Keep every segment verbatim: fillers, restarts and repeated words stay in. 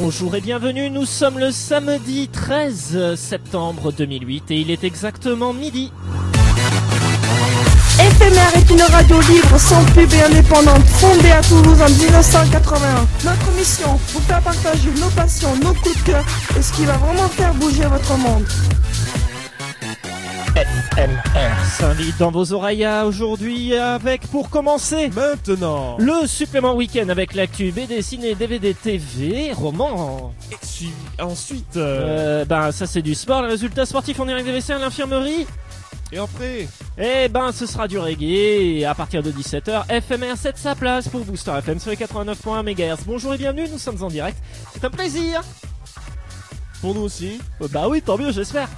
Bonjour et bienvenue, nous sommes le samedi treize septembre deux mille huit et il est exactement midi. F M R est une radio libre, sans pub et indépendante, fondée à Toulouse en mille neuf cent quatre-vingt-un. Notre mission, vous faire partager nos passions, nos coups de cœur et ce qui va vraiment faire bouger votre monde. F M R s'invite dans vos oreilles aujourd'hui avec, pour commencer, maintenant, le supplément week-end avec l'actu B D, ciné, D V D, T V, roman. Et su- ensuite, euh... Euh, ben ça c'est du sport, les résultats sportifs en direct des W C à l'infirmerie. et après, Eh ben ce sera du reggae et à partir de dix-sept heures, F M R cède sa place pour Booster F M sur les quatre-vingt-neuf virgule un mégahertz. Bonjour et bienvenue, nous sommes en direct. C'est un plaisir. pour nous aussi. Euh, bah oui, tant mieux, j'espère.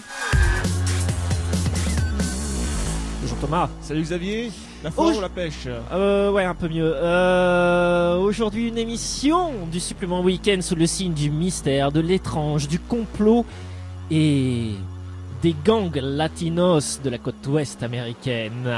Bonjour Thomas. Salut Xavier, la Oh, force je- ou la pêche? Euh, ouais, un peu mieux. Euh, aujourd'hui, une émission du supplément week-end sous le signe du mystère, de l'étrange, du complot et des gangs latinos de la côte ouest américaine.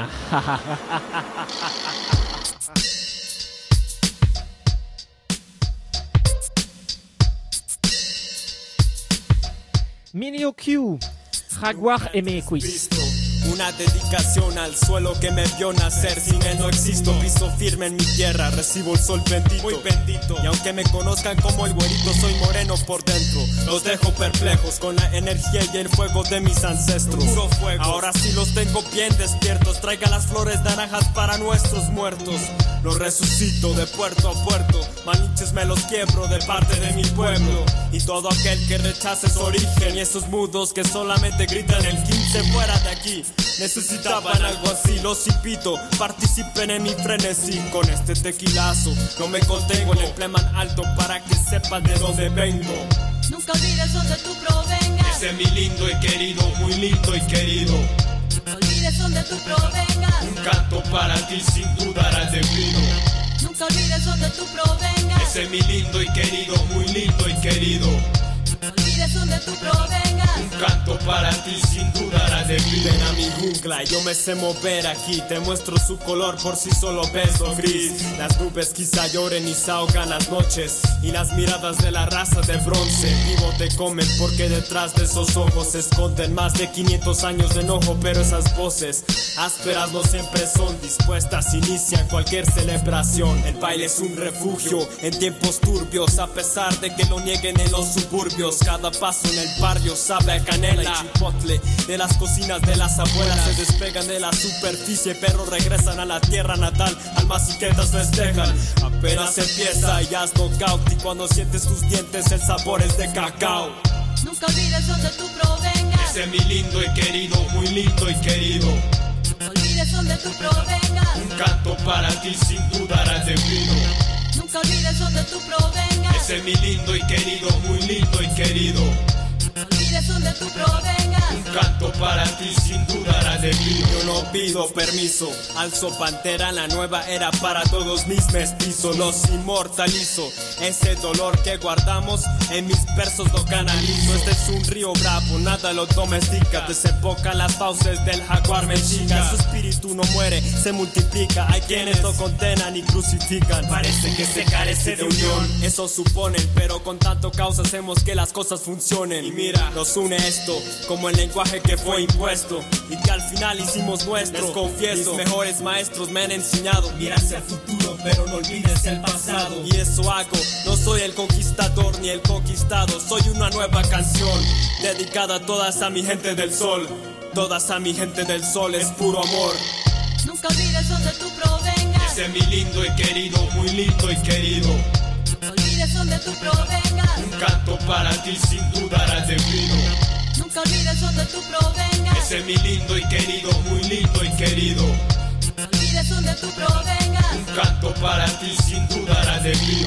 Milio Q, Jaguar M Quiz. Una dedicación al suelo que me vio nacer. Sin él no existo, piso firme en mi tierra. Recibo el sol bendito, muy bendito. Y aunque me conozcan como el güerito, soy moreno por dentro. Los dejo perplejos con la energía y el fuego de mis ancestros. Puro fuego. Ahora sí los tengo bien despiertos. Traiga las flores naranjas para nuestros muertos. Los resucito de puerto a puerto. Maniches me los quiebro de parte de mi pueblo. Y todo aquel que rechace su origen y esos mudos que solamente gritan el quince fuera de aquí. Necesitaban algo así, los invito, participen en mi frenesí. Con este tequilazo no me contengo, le empleman alto para que sepan de dónde vengo. Nunca olvides donde tú provengas. Ese es mi lindo y querido, muy lindo y querido. Nunca olvides donde tú provengas. Un canto para ti sin dudar al debido. Nunca olvides donde tú provengas. Ese es mi lindo y querido, muy lindo y querido. Nunca olvides donde tú provengas. Un canto para ti sin dudar al debido. Ven a mi jungla, yo me sé mover aquí. Te muestro su color por si solo ves lo gris. Las nubes quizá lloren y se ahogan las noches. Y las miradas de la raza de bronce vivo te comen porque detrás de esos ojos se esconden más de quinientos años de enojo. Pero esas voces ásperas no siempre son dispuestas, inician cualquier celebración. El baile es un refugio en tiempos turbios, a pesar de que lo nieguen en los suburbios. Cada paso en el barrio sabe a canela y chipotle. De las cocinas de las abuelas se despegan de la superficie, pero regresan a la tierra natal. Almas y quedas festejan. Apenas empieza y haz knockout. Y cuando sientes tus dientes el sabor es de cacao. Nunca olvides donde tú provengas. Ese es mi lindo y querido, muy lindo y querido. Nunca olvides donde tú provengas. Un canto para ti sin dudar al debido. Nunca olvides donde tú provengas. Ese es mi lindo y querido, muy lindo y querido. Nunca olvides donde tú provengas. Un canto para ti sin dudar al debido. Yo no pido permiso, alzo pantera en la nueva era para todos mis mestizos. Los inmortalizo, ese dolor que guardamos en mis versos lo canalizo. Este es un río bravo, nada lo domestica. Desemboca las fauces del jaguar mexica. Su espíritu no muere, se multiplica. Hay quienes lo condenan y crucifican. Parece que se carece de unión, eso suponen, pero con tanto caos hacemos que las cosas funcionen. Y mira, nos une esto, como el lenguaje que fue impuesto y que al final hicimos nuestro. Les confieso, mis mejores maestros me han enseñado: mira hacia el futuro, pero no olvides el pasado. Y eso hago, no soy el conquistador ni el conquistado. Soy una nueva canción, dedicada a toda esa mi gente del sol. Toda esa mi gente del sol es puro amor. Nunca olvides donde tú provengas. Ese es mi lindo y querido, muy lindo y querido. Nunca olvides donde tú provengas. Un canto para ti sin dudar al debido. Nunca olvides donde tú provengas. Ese es mi lindo y querido, muy lindo y querido. Nunca olvides donde tú provengas. Un canto para ti sin dudar al debido.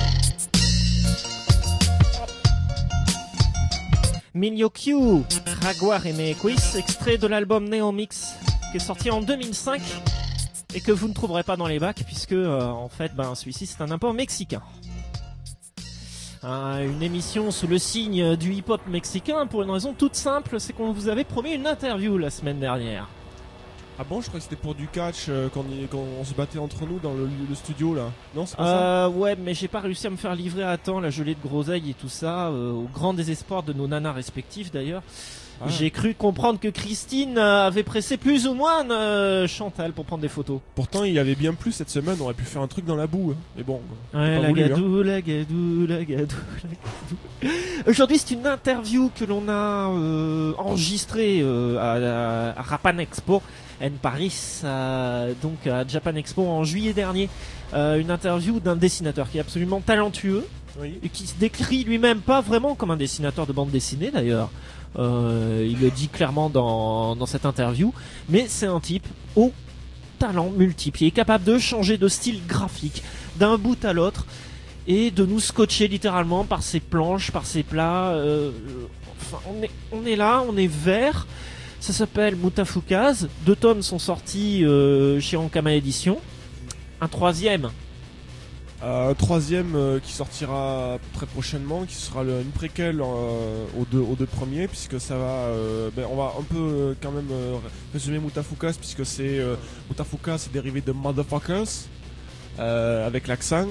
Milio Q, Jaguar M Quiz, extrait de l'album Néo Mix qui est sorti en deux mille cinq et que vous ne trouverez pas dans les bacs puisque euh, en fait ben, celui-ci c'est un import mexicain. Un, une émission sous le signe du hip-hop mexicain pour une raison toute simple, c'est qu'on vous avait promis une interview la semaine dernière. Ah bon, je crois que c'était pour du catch euh, quand, on, quand on se battait entre nous dans le, le studio là. Non, c'est pas ça. Euh, ouais, mais j'ai pas réussi à me faire livrer à temps la gelée de groseille et tout ça, euh, au grand désespoir de nos nanas respectifs d'ailleurs. Ah. J'ai cru comprendre que Christine euh, avait pressé plus ou moins euh, Chantal pour prendre des photos. Pourtant, il avait bien plu cette semaine. On aurait pu faire un truc dans la boue. Hein. Mais bon. Ouais, pas la voulu, gadou, la gadou, la gadou, la gadou. Aujourd'hui, c'est une interview que l'on a euh, enregistrée euh, à, à, à Japan Expo en Paris, euh, donc à Japan Expo en juillet dernier. Euh, une interview d'un dessinateur qui est absolument talentueux Oui. et qui se décrit lui-même pas vraiment comme un dessinateur de bande dessinée d'ailleurs. Euh, il le dit clairement dans, dans cette interview, mais c'est un type au talent multiple. Il est capable de changer de style graphique d'un bout à l'autre et de nous scotcher littéralement par ses planches, par ses plats. Euh, enfin, on est, on est là, on est vert. Ça s'appelle Mutafukaz. Deux tomes sont sortis euh, chez Ankama Édition. Un troisième. Euh, un troisième euh, qui sortira très prochainement, qui sera le, une préquelle euh, aux, deux, aux deux premiers, puisque ça va. Euh, ben, on va un peu euh, quand même euh, résumer Mutafukaz, puisque c'est euh, Mutafukaz, c'est dérivé de Motherfuckers. Euh, avec l'accent,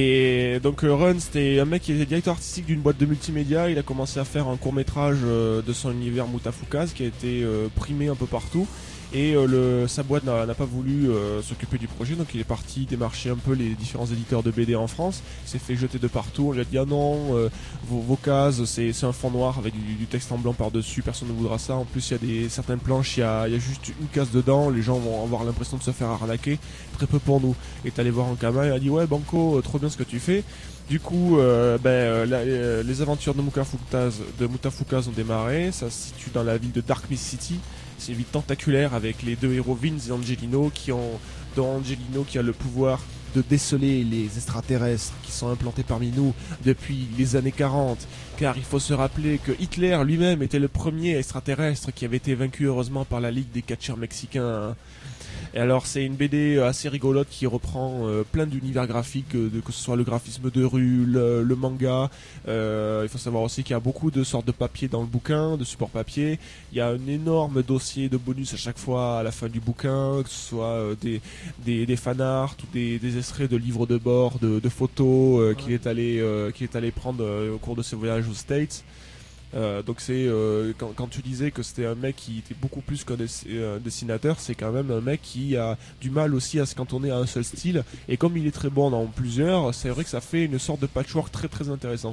et donc euh, Run, c'était un mec qui était directeur artistique d'une boîte de multimédia. Il a commencé à faire un court métrage euh, de son univers Mutafukaz qui a été euh, primé un peu partout, et euh, le, sa boîte n'a, n'a pas voulu euh, s'occuper du projet, donc il est parti démarcher un peu les différents éditeurs de B D en France. Il s'est fait jeter de partout. On lui a dit ah non, euh, vos, vos cases c'est, c'est un fond noir avec du, du texte en blanc par dessus, personne ne voudra ça. En plus il y a des certaines planches, il y a, il y a juste une case dedans, les gens vont avoir l'impression de se faire arnaquer. Très peu pour nous. Et t'es allé voir Ankama, il a dit ouais Banco, euh, trop bien ce que tu fais. Du coup, euh, ben, euh, la, euh, les aventures de Mutafukaz, de Mutafukaz ont démarré. Ça se situe dans la ville de Dark Mist City. C'est une ville tentaculaire avec les deux héros Vince et Angelino, qui ont, dont Angelino qui a le pouvoir de déceler les extraterrestres qui sont implantés parmi nous depuis les années quarante. Car il faut se rappeler que Hitler lui-même était le premier extraterrestre qui avait été vaincu heureusement par la Ligue des catcheurs mexicains. Et alors c'est une B D assez rigolote qui reprend euh, plein d'univers graphiques, euh, de, que ce soit le graphisme de rue, le, le manga. Euh, il faut savoir aussi qu'il y a beaucoup de sortes de papier dans le bouquin, de support papier. Il y a un énorme dossier de bonus à chaque fois à la fin du bouquin, que ce soit euh, des, des, des fanarts ou des, des extraits de livres de bord, de, de photos euh, qu'il est allé euh, qu'il est allé prendre euh, au cours de ses voyages aux States. Euh, donc c'est euh, quand, quand tu disais que c'était un mec qui était beaucoup plus qu'un dess- euh, dessinateur, c'est quand même un mec qui a du mal aussi à se cantonner à un seul style, et comme il est très bon dans plusieurs, c'est vrai que ça fait une sorte de patchwork très très intéressant.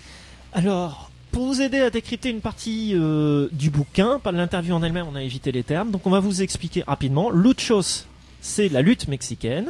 Alors, pour vous aider à décrypter une partie euh, du bouquin, pas de l'interview en elle-même, on a évité les termes, donc on va vous expliquer rapidement. Luchos, c'est la lutte mexicaine.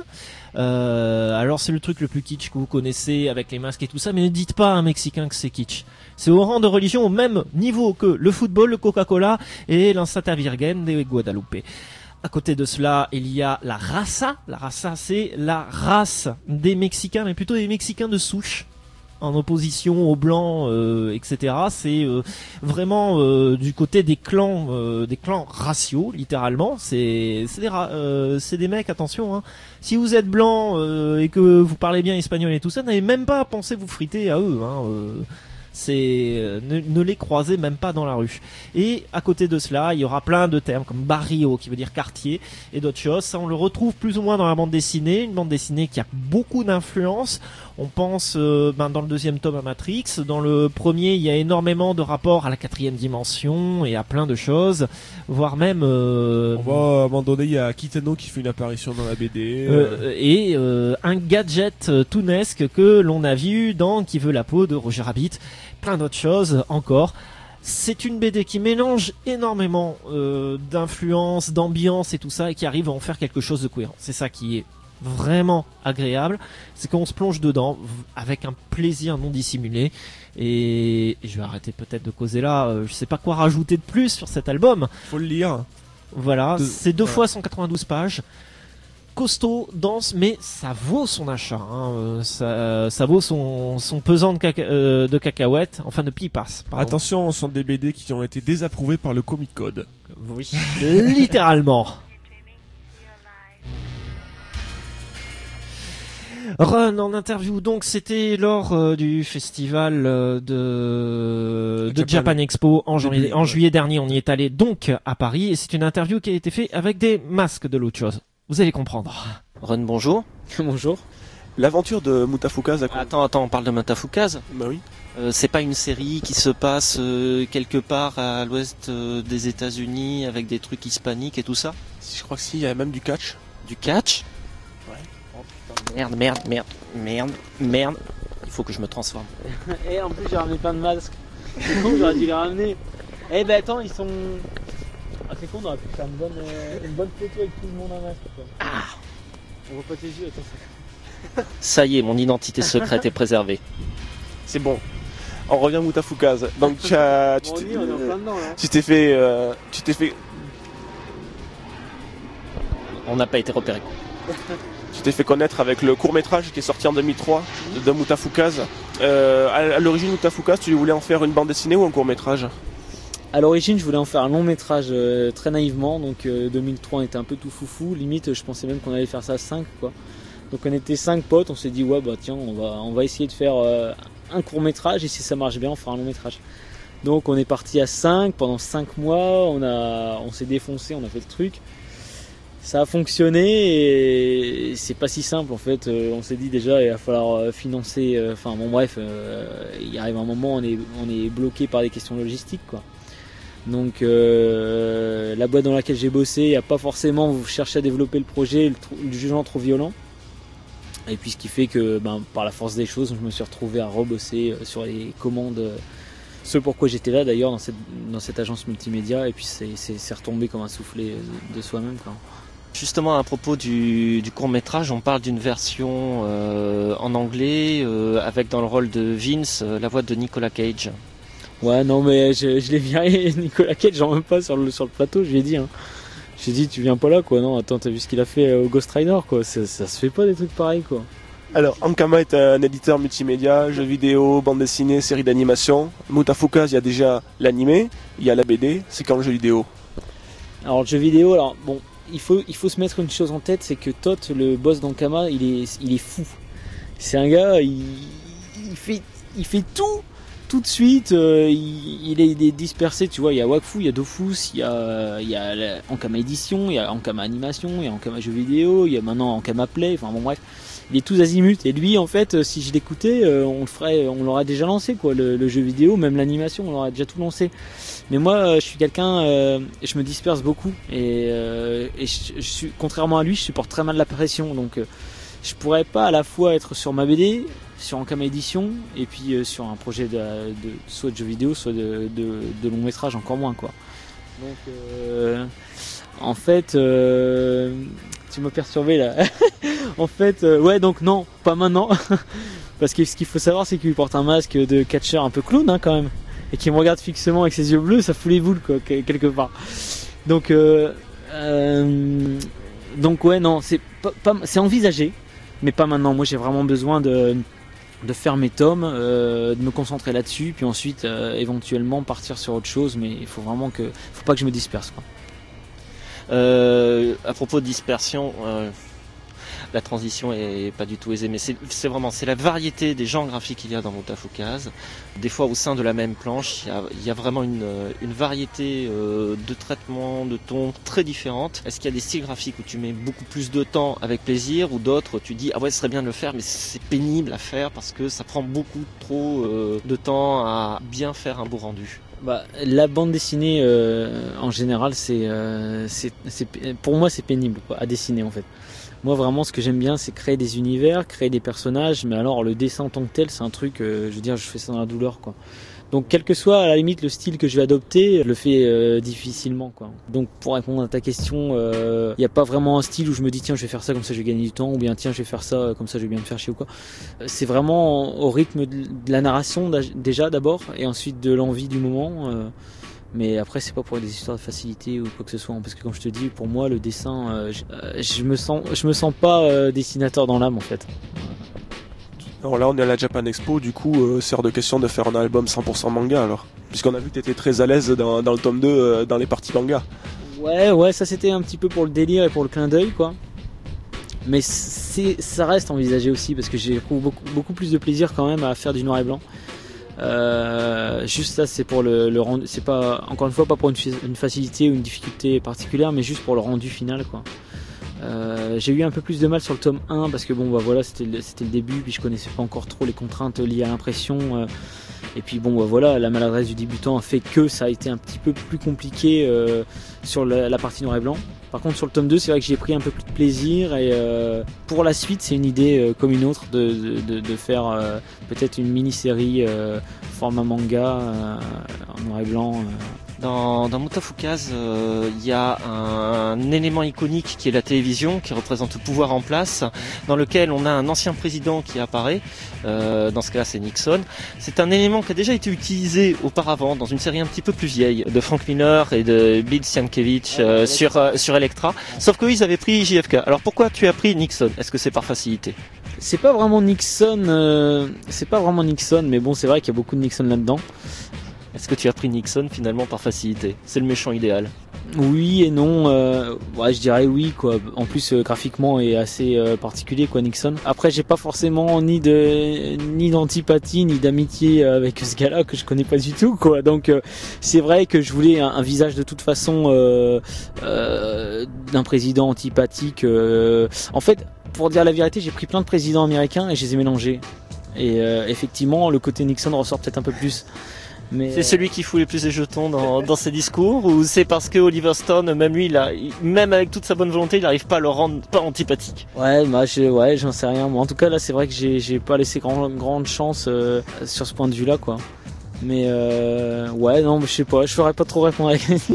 Euh, alors c'est le truc le plus kitsch que vous connaissez avec les masques et tout ça, mais ne dites pas à un Mexicain que c'est kitsch. C'est au rang de religion au même niveau que le football, le Coca-Cola et l'Insata Virgen de Guadalupe. À côté de cela, il y a la raza. La raza, c'est la race des Mexicains, mais plutôt des Mexicains de souche, en opposition aux blancs, euh, et cetera. C'est euh, vraiment euh, du côté des clans, euh, des clans raciaux, littéralement. C'est, c'est des, ra- euh, c'est des mecs. Attention, hein. Si vous êtes blanc euh, et que vous parlez bien espagnol et tout ça, n'avez même pas à penser vous friter à eux. Hein, euh, c'est euh, ne, ne les croisez même pas dans la rue. Et à côté de cela, il y aura plein de termes comme barrio qui veut dire quartier et d'autres choses. Ça, on le retrouve plus ou moins dans la bande dessinée, une bande dessinée qui a beaucoup d'influence. On pense euh, ben, dans le deuxième tome à Matrix, dans le premier il y a énormément de rapports à la quatrième dimension et à plein de choses, voire même euh, On va à un moment donné, il y a Kitano qui fait une apparition dans la B D. euh, et euh, un gadget euh, tounesque que l'on a vu dans Qui veut la peau de Roger Rabbit, plein d'autres choses encore. C'est une B D qui mélange énormément euh, d'influence, d'ambiance et tout ça, et qui arrive à en faire quelque chose de cohérent. C'est ça qui est vraiment agréable, c'est qu'on se plonge dedans avec un plaisir non dissimulé. Et, et je vais arrêter peut-être de causer là, euh, je sais pas quoi rajouter de plus sur cet album. Faut le lire. Voilà, De- c'est deux ouais. fois cent quatre-vingt-douze pages. Costaud, dense, mais ça vaut son achat. Hein. Euh, ça, ça vaut son, son pesant de, caca- euh, de cacahuètes, enfin de pipas. pardon. Attention, ce sont des B D qui ont été désapprouvés par le Comic Code. Oui, littéralement. Run en interview, donc c'était lors euh, du festival euh, de, de Japan. Japan Expo en, janvier, Début, en ouais. juillet dernier. On y est allé donc à Paris et c'est une interview qui a été faite avec des masques de l'autre chose. Vous allez comprendre. Run, bonjour. Bonjour. L'aventure de Mutafukaz. Attends, attends, on parle de Mutafukaz. Bah oui. Euh, c'est pas une série qui se passe euh, quelque part à l'ouest euh, des États-Unis avec des trucs hispaniques et tout ça. Si, je crois que si, il y a même du catch. Du catch. Ouais. Oh putain, merde, merde, merde, merde, merde. Il faut que je me transforme. Et en plus j'ai ramené plein de masques. C'est con, j'aurais dû les ramener. Eh ben attends, ils sont... Ah c'est con, on aurait pu faire une bonne, euh, une bonne photo avec tout le monde en masque. Quoi. Ah. On voit pas tes yeux, attends. Ça y est, mon identité secrète est préservée. C'est bon. On revient à Mutafukaz. Donc tu as, tu Bon, on t'es, y est, on est en plein dedans là. tu t'es fait, euh, tu t'es fait, On n'a pas été repéré. tu t'es fait connaître avec le court métrage qui est sorti en deux mille trois de Mutafukaz. Euh, à, à l'origine, Mutafukaz, tu voulais en faire une bande dessinée ou un court métrage? À l'origine, je voulais en faire un long métrage euh, très naïvement. Donc euh, deux mille trois, on était un peu tout foufou. Limite, je pensais même qu'on allait faire ça à cinq quoi. Donc on était cinq potes, on s'est dit ouais bah tiens, on va on va essayer de faire euh, un court métrage et si ça marche bien, on fera un long métrage. Donc on est parti à cinq pendant cinq mois, on a on s'est défoncé, on a fait le truc. Ça a fonctionné et c'est pas si simple en fait. Euh, on s'est dit déjà il va falloir euh, financer. euh, Enfin bon bref, euh, il arrive un moment on est on est bloqué par des questions logistiques quoi. Donc euh, la boîte dans laquelle j'ai bossé a pas forcément cherché à développer le projet, le, tr- le jugeant trop violent. Et puis ce qui fait que ben, par la force des choses, je me suis retrouvé à rebosser euh, sur les commandes. Euh, ce pourquoi j'étais là d'ailleurs dans cette, dans cette agence multimédia. Et puis c'est, c'est, c'est retombé comme un soufflet de, de soi-même quoi. Justement, à propos du, du court-métrage, on parle d'une version euh, en anglais euh, avec dans le rôle de Vince euh, la voix de Nicolas Cage. Ouais, non, mais je, je l'ai viré, Nicolas Cage, j'en veux pas sur le, sur le plateau, je lui ai dit. Hein. J'ai dit, tu viens pas là, quoi. Non, attends, t'as vu ce qu'il a fait au Ghost Rider, quoi. Ça, ça se fait pas des trucs pareils, quoi. Alors, Ankama est un éditeur multimédia, jeux vidéo, bande dessinée, série d'animation. Mutafukaz, il y a déjà l'animé, il y a la B D, c'est quand le jeu vidéo. Alors, le jeu vidéo, alors, bon, il faut, il faut se mettre une chose en tête, c'est que Tot, le boss d'Ankama, il est, il est fou. C'est un gars, il, il fait, il fait tout. Tout de suite, euh, il, il, est, il est dispersé, tu vois, il y a Wakfu, il y a Dofus, il y a, il y a la Ankama Édition, il y a Ankama Animation, il y a Ankama Jeux Vidéo, il y a maintenant Ankama Play, enfin bon bref, il est tous azimuts. Et lui, en fait, si je l'écoutais, euh, on le ferait, on l'aurait déjà lancé, quoi, le, le jeu vidéo, même l'animation, on l'aurait déjà tout lancé. Mais moi, euh, je suis quelqu'un, euh, je me disperse beaucoup, et, euh, et je, je suis, contrairement à lui, je supporte très mal la pression, donc euh, je pourrais pas à la fois être sur ma B D, sur Ankama Édition et puis euh, sur un projet de, de soit de jeux vidéo soit de, de, de long métrage encore moins quoi. Donc euh, en fait euh, tu m'as perturbé là. En fait euh, ouais donc non pas maintenant parce que ce qu'il faut savoir c'est qu'il porte un masque de catcheur un peu clown hein, quand même et qu'il me regarde fixement avec ses yeux bleus, ça fout les boules quoi quelque part. Donc euh, euh, donc ouais non c'est pas, pas c'est envisagé mais pas maintenant. Moi j'ai vraiment besoin de de faire mes tomes, euh, de me concentrer là-dessus, puis ensuite euh, éventuellement partir sur autre chose, mais il faut vraiment que, faut pas que je me disperse quoi. Euh, à propos de dispersion, euh, la transition est pas du tout aisée, mais c'est, c'est vraiment c'est la variété des genres graphiques qu'il y a dans Mutafukaz. Des fois au sein de la même planche, il y a, il y a vraiment une, une variété euh, de traitements, de tons très différentes. Est-ce qu'il y a des styles graphiques où tu mets beaucoup plus de temps avec plaisir, ou d'autres tu dis ah ouais ce serait bien de le faire, mais c'est pénible à faire parce que ça prend beaucoup trop euh, de temps à bien faire un beau rendu? Bah, la bande dessinée euh, en général, c'est, euh, c'est, c'est, pour moi c'est pénible quoi, à dessiner en fait. Moi vraiment ce que j'aime bien c'est créer des univers, créer des personnages, mais alors le dessin en tant que tel c'est un truc, euh, je veux dire je fais ça dans la douleur quoi. Donc quel que soit à la limite le style que je vais adopter, je le fais euh, difficilement quoi. Donc pour répondre à ta question, il euh, n'y a pas vraiment un style où je me dis tiens je vais faire ça comme ça je vais gagner du temps, ou bien tiens je vais faire ça comme ça je vais bien me faire chier ou quoi. C'est vraiment au rythme de la narration déjà d'abord et ensuite de l'envie du moment. Euh, Mais après c'est pas pour des histoires de facilité ou quoi que ce soit, parce que comme je te dis, pour moi le dessin, euh, je, euh, je me sens, je me sens pas euh, dessinateur dans l'âme en fait. Alors là on est à la Japan Expo, du coup euh, c'est hors de question de faire un album cent pour cent manga alors, puisqu'on a vu que t'étais très à l'aise dans, dans le tome deux, euh, dans les parties manga. Ouais ouais ça c'était un petit peu pour le délire et pour le clin d'œil quoi. Mais c'est, ça reste envisagé aussi parce que j'ai beaucoup, beaucoup plus de plaisir quand même à faire du noir et blanc. Euh, juste ça, c'est pour le, le rendu, c'est pas, encore une fois, pas pour une, une facilité ou une difficulté particulière, mais juste pour le rendu final, quoi. Euh, j'ai eu un peu plus de mal sur le tome un parce que bon, bah voilà, c'était le, c'était le début, puis je connaissais pas encore trop les contraintes liées à l'impression. Euh, et puis bon, bah voilà, la maladresse du débutant a fait que ça a été un petit peu plus compliqué euh, sur la, la partie noir et blanc. Par contre, sur le tome deux, c'est vrai que j'ai pris un peu plus de plaisir et euh, pour la suite, c'est une idée euh, comme une autre de, de, de, de faire euh, peut-être une mini-série euh, format manga euh, en noir et blanc. Euh. Dans, dans Mutafukaz, il euh, y a un, un élément iconique qui est la télévision, qui représente le pouvoir en place, dans lequel on a un ancien président qui apparaît, euh, dans ce cas-là c'est Nixon. C'est un élément qui a déjà été utilisé auparavant dans une série un petit peu plus vieille, de Frank Miller et de Bill Sienkiewicz euh, sur, euh, sur Elektra, sauf qu'eux ils avaient pris J F K. Alors pourquoi tu as pris Nixon? Est-ce que c'est par facilité? C'est pas vraiment Nixon, euh, c'est pas vraiment Nixon, mais bon c'est vrai qu'il y a beaucoup de Nixon là-dedans. Est-ce que tu as pris Nixon finalement par facilité? C'est le méchant idéal. Oui et non, euh, ouais, je dirais oui quoi. En plus euh, graphiquement est assez euh, particulier quoi Nixon. Après j'ai pas forcément ni de ni d'antipathie ni d'amitié avec ce gars-là que je connais pas du tout quoi. Donc euh, c'est vrai que je voulais un, un visage de toute façon euh, euh, d'un président antipathique. Euh. En fait, pour dire la vérité, j'ai pris plein de présidents américains et je les ai mélangés. Et euh, effectivement, le côté Nixon ressort peut-être un peu plus. Mais c'est celui qui fout les plus les jetons dans, dans ses discours, ou c'est parce que Oliver Stone, même lui, il a, même avec toute sa bonne volonté, il n'arrive pas à le rendre pas antipathique. Ouais, bah je, ouais, j'en sais rien. Moi, en tout cas, là, c'est vrai que j'ai, j'ai pas laissé grand, grande chance euh, sur ce point de vue-là, quoi. Mais euh, ouais, non, je sais pas, je ferais pas trop répondre à la question.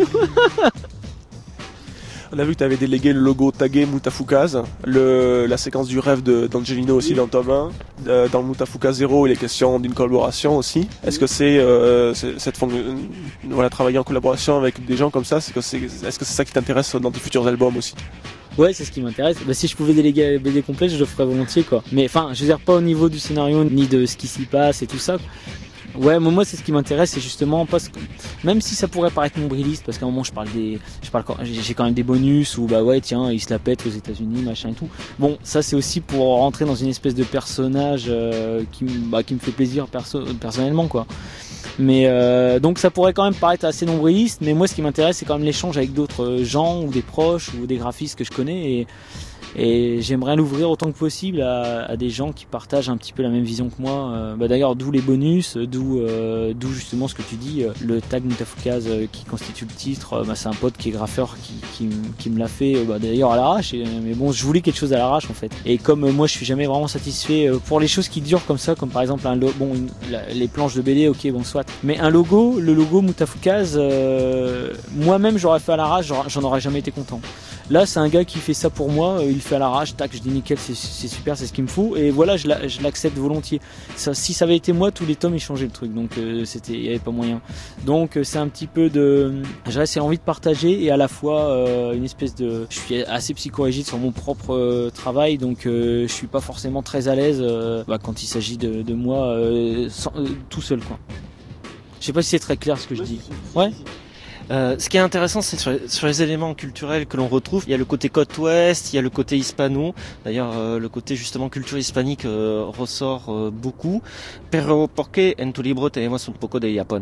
On a vu que tu avais délégué le logo tagué Mutafukaz, le, la séquence du rêve de, d'Angelino aussi dans le tome un. Euh, dans le Mutafukaz zéro, il est question d'une collaboration aussi. Est-ce que c'est, euh, c'est cette forme, euh, voilà, travailler en collaboration avec des gens comme ça, c'est que c'est, est-ce que c'est ça qui t'intéresse dans tes futurs albums aussi? Ouais, c'est ce qui m'intéresse. Bah, si je pouvais déléguer la B D complète, je le ferais volontiers, quoi. Mais enfin, je veux dire pas au niveau du scénario ni de ce qui s'y passe et tout ça. Ouais, moi c'est ce qui m'intéresse, c'est justement parce que même si ça pourrait paraître nombriliste, parce qu'à un moment je parle des, je parle, j'ai quand même des bonus où bah ouais tiens il se la pète aux États-Unis machin et tout. Bon, ça c'est aussi pour rentrer dans une espèce de personnage euh, qui, bah, qui me fait plaisir perso personnellement quoi. Mais euh, donc ça pourrait quand même paraître assez nombriliste, mais moi ce qui m'intéresse c'est quand même l'échange avec d'autres gens ou des proches ou des graphistes que je connais et Et j'aimerais l'ouvrir autant que possible à, à des gens qui partagent un petit peu la même vision que moi. Euh, bah d'ailleurs, d'où les bonus, d'où, euh, d'où justement ce que tu dis, euh, le tag Mutafukaz euh, qui constitue le titre. Euh, bah c'est un pote qui est graffeur qui, qui, qui me l'a fait. Euh, bah d'ailleurs à l'arrache. Et, mais bon, je voulais quelque chose à l'arrache en fait. Et comme euh, moi, je suis jamais vraiment satisfait euh, pour les choses qui durent comme ça, comme par exemple un lo- bon, une, la, les planches de B D, ok, bon soit. Mais un logo, le logo Mutafukaz, euh, moi-même j'aurais fait à l'arrache, j'en aurais jamais été content. Là, c'est un gars qui fait ça pour moi, il fait à l'arrache, tac, je dis nickel, c'est, c'est super, c'est ce qu'il me faut, et voilà, je, la, je l'accepte volontiers. Ça, si ça avait été moi, tous les tomes, ils changeaient le truc, donc euh, c'était, il y avait pas moyen. Donc euh, c'est un petit peu de, j'ai assez envie de partager et à la fois euh, une espèce de, je suis assez psychorigide sur mon propre euh, travail, donc euh, je suis pas forcément très à l'aise euh, bah, quand il s'agit de, de moi euh, sans, euh, tout seul, quoi. Je sais pas si c'est très clair ce que je dis. Ouais. Euh, ce qui est intéressant, c'est sur les, sur les éléments culturels que l'on retrouve. Il y a le côté côte ouest, il y a le côté hispano. D'ailleurs, euh, le côté justement culture hispanique euh, ressort euh, beaucoup. Pero ¿por qué en tu libro tenemos un poco de Japón?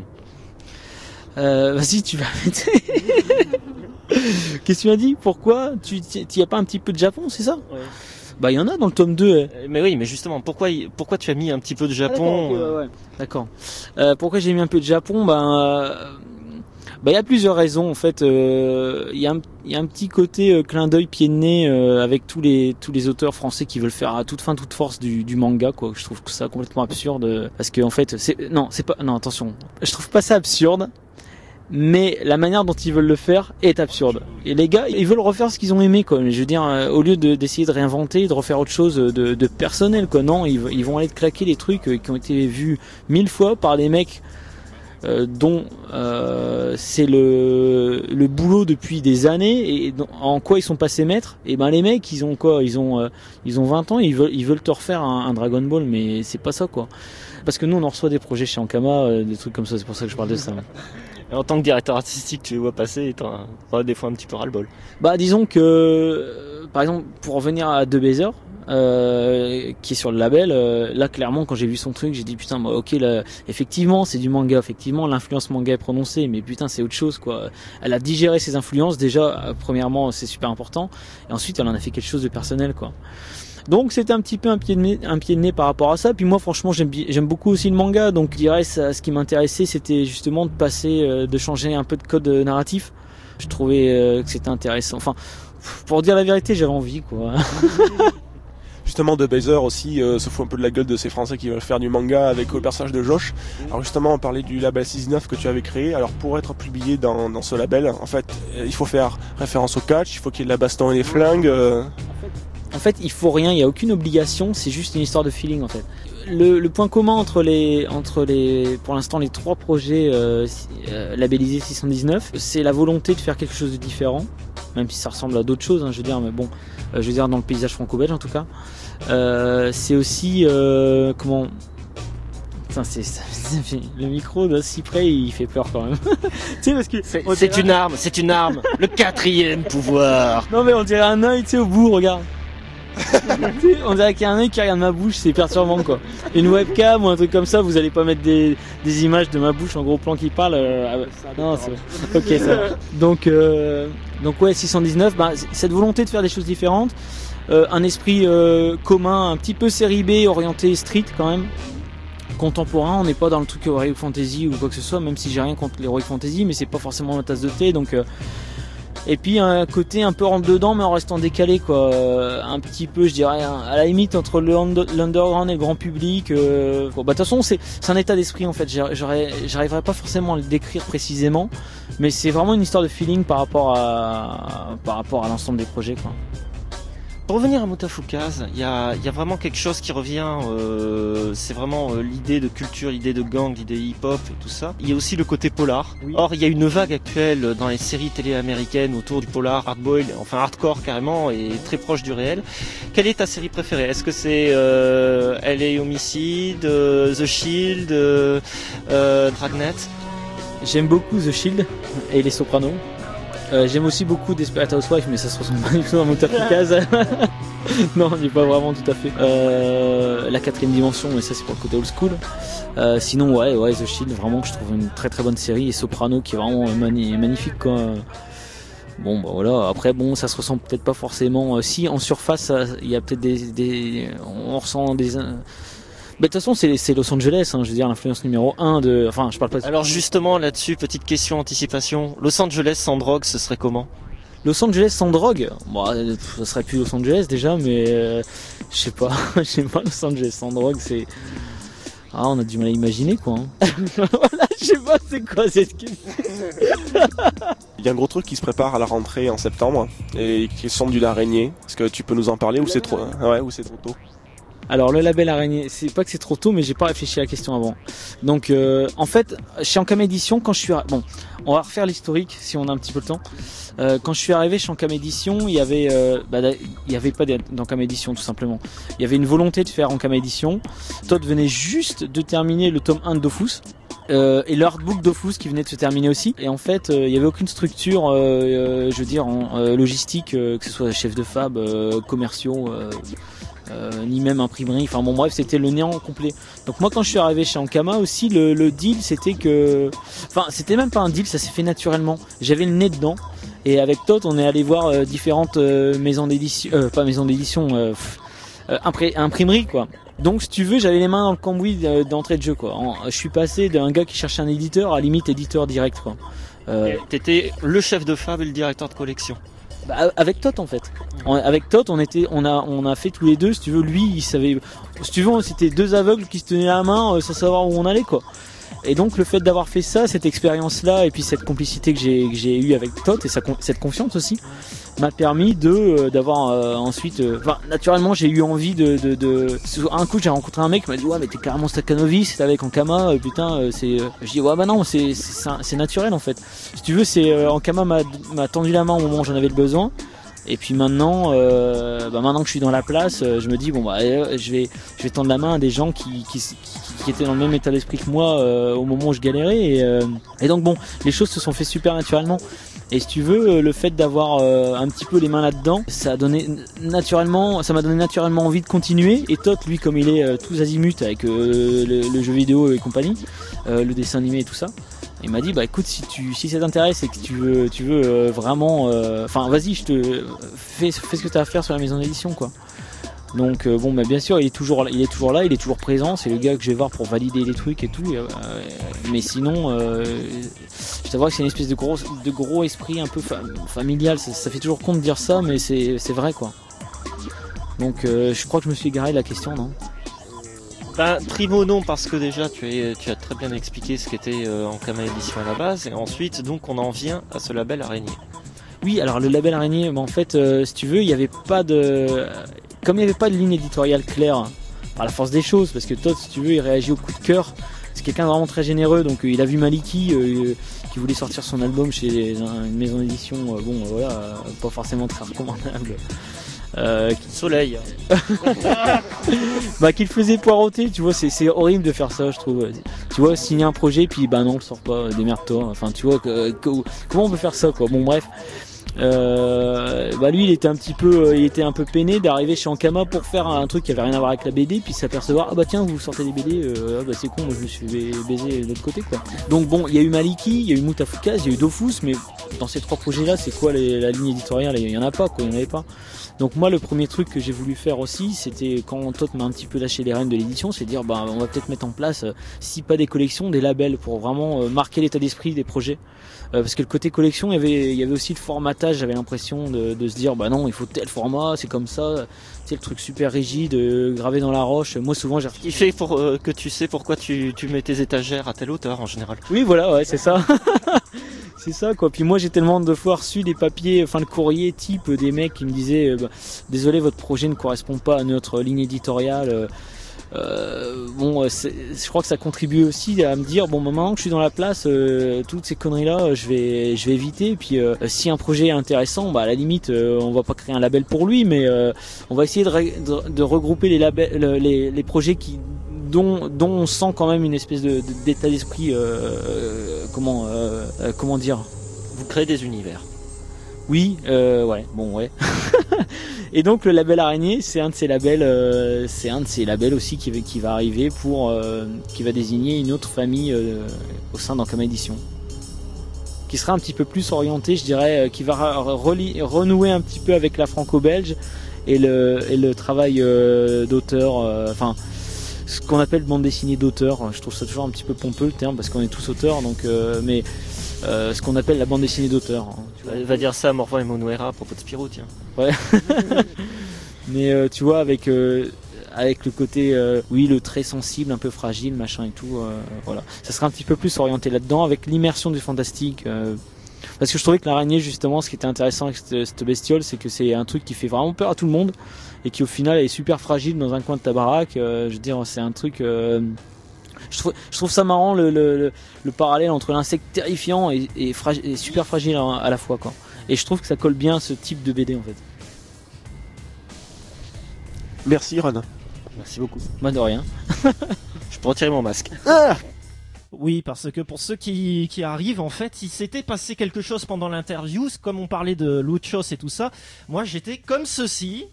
Euh, vas-y, tu vas mettre. Qu'est-ce que tu m'as dit? Pourquoi tu t'y as pas un petit peu de Japon, c'est ça? Ouais. Bah il y en a dans le tome deux. Eh. Mais oui, mais justement, pourquoi pourquoi tu as mis un petit peu de Japon? Ah, d'accord, okay, ouais, ouais. D'accord. Euh, pourquoi j'ai mis un peu de Japon? Ben euh, bah il y a plusieurs raisons en fait. Il euh, y a un il y a un petit côté euh, clin d'œil pied de nez euh, avec tous les tous les auteurs français qui veulent faire à toute fin toute force du, du manga quoi. Je trouve que ça complètement absurde euh, parce que en fait c'est non c'est pas non attention. Je trouve pas ça absurde. Mais la manière dont ils veulent le faire est absurde. Et les gars, ils veulent refaire ce qu'ils ont aimé, quoi. Je veux dire, euh, au lieu de, d'essayer de réinventer, de refaire autre chose de, de personnel, quoi. Non, ils, ils vont aller te claquer les trucs euh, qui ont été vus mille fois par des mecs euh, dont euh, c'est le, le boulot depuis des années et dans, en quoi ils sont passés maîtres. Et ben les mecs, ils ont quoi? Ils ont euh, ils ont vingt ans, ils veulent ils veulent te refaire un, un Dragon Ball, mais c'est pas ça, quoi. Parce que nous, on en reçoit des projets chez Ankama, euh, des trucs comme ça. C'est pour ça que je parle de ça. Et en tant que directeur artistique, tu les vois passer et t'en t'en as des fois un petit peu ras-le-bol. Bah disons que, euh, par exemple, pour revenir à De Bezer, euh, qui est sur le label, euh, là clairement quand j'ai vu son truc, j'ai dit putain, bah, ok, là, effectivement c'est du manga, effectivement l'influence manga est prononcée, mais putain c'est autre chose quoi. Elle a digéré ses influences déjà, euh, premièrement c'est super important, et ensuite elle en a fait quelque chose de personnel quoi. Donc c'était un petit peu un pied de nez, un pied de nez par rapport à ça. Puis moi franchement j'aime j'aime beaucoup aussi le manga, donc je dirais ça, ce qui m'intéressait c'était justement de passer, euh, de changer un peu de code narratif. Je trouvais euh, que c'était intéressant. Enfin, pour dire la vérité, j'avais envie quoi. Justement, De Bezer aussi euh, se fout un peu de la gueule de ces Français qui veulent faire du manga avec le personnage de Josh. Alors justement, on parlait du label six neuf que tu avais créé. Alors pour être publié dans, dans ce label, en fait, il faut faire référence au catch, il faut qu'il y ait de la baston et des flingues. Euh... En fait, il faut rien, il n'y a aucune obligation, c'est juste une histoire de feeling en fait. Le, le point commun entre les, entre les, pour l'instant les trois projets euh, euh, labellisés six cent dix-neuf, c'est la volonté de faire quelque chose de différent, même si ça ressemble à d'autres choses, hein, je veux dire, mais bon, euh, je veux dire dans le paysage franco-belge en tout cas. Euh, c'est aussi euh, comment. Putain, c'est, c'est le micro de Cyprès, il fait peur quand même. Tu sais parce que c'est, c'est dirait... une arme, c'est une arme, le quatrième pouvoir. Non mais on dirait un œil, tu sais au bout, regarde. On dirait qu'il y a un mec qui regarde ma bouche, c'est perturbant quoi. Une webcam ou un truc comme ça, vous allez pas mettre des, des images de ma bouche en gros plan qui parle. Euh, non, c'est... ok ça. Donc euh, donc ouais six cent dix-neuf, bah, cette volonté de faire des choses différentes, euh, un esprit euh, commun, un petit peu série B orienté street quand même. Contemporain, on n'est pas dans le truc Heroic Fantasy ou quoi que ce soit, même si j'ai rien contre l'Heroic Fantasy, mais c'est pas forcément ma tasse de thé donc. Euh, Et puis un côté un peu rentre dedans mais en restant décalé quoi, euh, un petit peu je dirais à la limite entre le under, l'underground et le grand public. Euh, bon, bah de toute façon c'est c'est un état d'esprit en fait. J'aurais, j'arriverai pas forcément à le décrire précisément, mais c'est vraiment une histoire de feeling par rapport à par rapport à l'ensemble des projets quoi. Pour revenir à Mutafukaz, il y a, y a vraiment quelque chose qui revient, euh, c'est vraiment euh, l'idée de culture, l'idée de gang, l'idée hip-hop et tout ça. Il y a aussi le côté polar. Oui. Or, il y a une vague actuelle dans les séries télé américaines autour du polar, hardboiled, enfin hardcore carrément, et très proche du réel. Quelle est ta série préférée? Est-ce que c'est euh, L A Homicide, euh, The Shield, euh, euh, Dragnet? J'aime beaucoup The Shield et Les Sopranos. Euh, j'aime aussi beaucoup Desperate Housewives, mais ça se ressemble pas du tout à Mutafukaz. Non, on n'y est pas vraiment tout à fait. Euh, la quatrième dimension, mais ça c'est pour le côté old school. Euh, sinon, ouais, ouais, The Shield, vraiment que je trouve une très très bonne série, et Soprano qui est vraiment mani- magnifique quoi. Bon, bah voilà. Après, bon, ça se ressent peut-être pas forcément. Euh, si en surface, il y a peut-être des, des, on ressent des. Mais de toute façon, c'est, c'est Los Angeles, hein, je veux dire, l'influence numéro un de... Enfin, je parle pas de... Alors justement, là-dessus, petite question, anticipation. Los Angeles sans drogue, ce serait comment? Los Angeles sans drogue? Bon, ça serait plus Los Angeles déjà, mais... Euh, je sais pas, je sais pas, Los Angeles sans drogue, c'est... Ah, on a du mal à imaginer, quoi. Hein. Voilà, je sais pas c'est quoi cette question. Il y a un gros truc qui se prépare à la rentrée en septembre, et qui est Sombre d'une araignée. Est-ce que tu peux nous en parler, ou c'est trop... Ouais, ou c'est trop tôt? Alors le label araignée, c'est pas que c'est trop tôt, mais j'ai pas réfléchi à la question avant. Donc euh, en fait, chez Ankama Édition, quand je suis bon, on va refaire l'historique si on a un petit peu le temps. Euh, quand je suis arrivé chez Ankama Édition, il y avait, euh, bah, il y avait pas d'Ankama Édition tout simplement. Il y avait une volonté de faire Ankama Édition. Todd venait juste de terminer le tome un de Dofus. Euh, et le artbook Dofus qui venait de se terminer aussi. Et en fait, euh, il y avait aucune structure, euh, euh, je veux dire, en euh, logistique, euh, que ce soit chef de fab, euh, commerciaux. Euh, Euh, ni même imprimerie, enfin bon bref c'était le néant complet. Donc moi quand je suis arrivé chez Ankama aussi le, le deal c'était que, enfin c'était même pas un deal, ça s'est fait naturellement, j'avais le nez dedans et avec Todd on est allé voir euh, différentes euh, maisons d'édition, euh, pas maisons d'édition, euh, euh, impré- imprimerie quoi. Donc si tu veux j'avais les mains dans le cambouis d'entrée de jeu quoi. En, je suis passé d'un gars qui cherchait un éditeur à limite éditeur direct quoi. Euh, T'étais le chef de fab et le directeur de collection. Bah, avec Todd en fait. On, avec Todd, on était, on a, on a fait tous les deux. Si tu veux, lui, il savait. Si tu veux, c'était deux aveugles qui se tenaient la main euh, sans savoir où on allait quoi. Et donc le fait d'avoir fait ça, cette expérience-là, et puis cette complicité que j'ai, que j'ai eue avec Todd et sa, cette confiance aussi, m'a permis de euh, d'avoir euh, ensuite. Enfin, euh, naturellement, j'ai eu envie de, de, de. Un coup, j'ai rencontré un mec qui m'a dit ouais, mais t'es carrément Stakhanovic, c'est avec Ankama, euh, putain, euh, c'est. Euh... Je dis ouais, bah non, c'est, c'est, c'est naturel en fait. Si tu veux, c'est euh, Ankama m'a, m'a tendu la main au moment où j'en avais le besoin. Et puis maintenant, euh, bah maintenant que je suis dans la place, euh, je me dis bon bah euh, je vais je vais tendre la main à des gens qui qui, qui, qui étaient dans le même état d'esprit que moi euh, au moment où je galérais et, euh, et donc bon, les choses se sont fait super naturellement. Et si tu veux, le fait d'avoir euh, un petit peu les mains là-dedans, ça a donné naturellement, ça m'a donné naturellement envie de continuer. Et Tot, lui, comme il est euh, tous azimuts avec euh, le, le jeu vidéo et compagnie, euh, le dessin animé et tout ça. Il m'a dit bah écoute si tu si ça t'intéresse et que tu veux tu veux euh, vraiment enfin euh, vas-y je te fais fais ce que tu as à faire sur la maison d'édition quoi. Donc euh, bon bah bien sûr il est toujours il est toujours là, il est toujours présent, c'est le gars que je vais voir pour valider les trucs et tout euh, mais sinon euh, je t'avoue que c'est une espèce de gros de gros esprit un peu fa- familial, ça, ça fait toujours con de dire ça mais c'est c'est vrai quoi. Donc euh, je crois que je me suis égaré de la question non. Ben, primo non parce que déjà tu as, tu as très bien expliqué ce qu'était euh, Ankama Édition à la base et ensuite donc on en vient à ce label araignée. Oui alors le label araignée bah, en fait euh, si tu veux il n'y avait pas de comme il n'y avait pas de ligne éditoriale claire par la force des choses parce que Tot si tu veux il réagit au coup de cœur, c'est quelqu'un de vraiment très généreux donc euh, il a vu Maliki euh, qui voulait sortir son album chez les, une maison d'édition euh, bon euh, voilà euh, pas forcément très recommandable. Euh, Soleil. bah qu'il faisait poireauter, tu vois, c'est c'est horrible de faire ça, je trouve. Tu vois, signer un projet puis bah non, on le sort pas, démerde-toi. Enfin, tu vois, que, que, comment on peut faire ça quoi. Bon bref. Euh, bah lui il était un petit peu il était un peu peiné d'arriver chez Ankama pour faire un truc qui avait rien à voir avec la B D puis s'apercevoir ah bah tiens vous sortez des B D euh, ah bah c'est con moi je me suis baisé de l'autre côté quoi. Donc bon il y a eu Maliki, il y a eu Mutafukaz, il y a eu Dofus mais dans ces trois projets là c'est quoi les, la ligne éditoriale, il y en a pas quoi, il y en avait pas. Donc moi le premier truc que j'ai voulu faire aussi c'était quand Tot m'a un petit peu lâché les rênes de l'édition, c'est dire bah on va peut-être mettre en place euh, si pas des collections des labels pour vraiment euh, marquer l'état d'esprit des projets. Euh, parce que le côté collection, il y avait, il y avait aussi le formatage. J'avais l'impression de, de se dire, bah non, il faut tel format, c'est comme ça. Tu sais, le truc super rigide, euh, gravé dans la roche. Moi, souvent, j'ai. Ce qui fait pour euh, que tu sais pourquoi tu, tu mets tes étagères à telle hauteur en général. Oui, voilà, ouais, c'est ça. C'est ça, quoi. Puis moi, j'ai tellement de fois reçu des papiers, enfin le courrier type des mecs qui me disaient, euh, bah, désolé, votre projet ne correspond pas à notre ligne éditoriale. Euh, Euh, bon, je crois que ça contribue aussi à me dire bon, maintenant que je suis dans la place, euh, toutes ces conneries là, je vais, je vais éviter. Et puis, euh, si un projet est intéressant, bah à la limite, euh, on va pas créer un label pour lui, mais euh, on va essayer de, de, de regrouper les labels, les, les projets qui, dont, dont on sent quand même une espèce de, de d'état d'esprit. Euh, comment, euh, euh, comment dire? Vous créez des univers. Oui, euh, ouais, bon, ouais. Et donc le label araignée, c'est un de ces labels, euh, c'est un de ces labels aussi qui, qui va arriver pour, euh, qui va désigner une autre famille euh, au sein d'Ankama Édition, qui sera un petit peu plus orienté, je dirais, euh, qui va re- renouer un petit peu avec la franco-belge et le, et le travail euh, d'auteur, enfin. Euh, ce qu'on appelle bande dessinée d'auteur, je trouve ça toujours un petit peu pompeux le terme parce qu'on est tous auteurs, donc euh, mais euh, ce qu'on appelle la bande dessinée d'auteur. Hein, tu vois. Va dire ça à Morvan et Monouera à propos de Spirou, tiens. Ouais. Mais euh, tu vois avec euh, avec le côté euh, oui le trait sensible, un peu fragile, machin et tout, euh, voilà. Ça sera un petit peu plus orienté là-dedans avec l'immersion du fantastique. Euh, parce que je trouvais que l'araignée justement, ce qui était intéressant avec cette, cette bestiole, c'est que c'est un truc qui fait vraiment peur à tout le monde. Et qui au final est super fragile dans un coin de ta baraque. Euh, je veux dire, c'est un truc. Euh, je, trouve, je trouve ça marrant le, le, le, le parallèle entre l'insecte terrifiant et, et, fragi- et super fragile à, à la fois, quoi. Et je trouve que ça colle bien à ce type de B D en fait. Merci Ron. Merci beaucoup. Moi de rien. Je peux retirer mon masque. Ah oui, parce que pour ceux qui, qui arrivent, en fait, il s'était passé quelque chose pendant l'interview. Comme on parlait de Luchos et tout ça, moi j'étais comme ceci.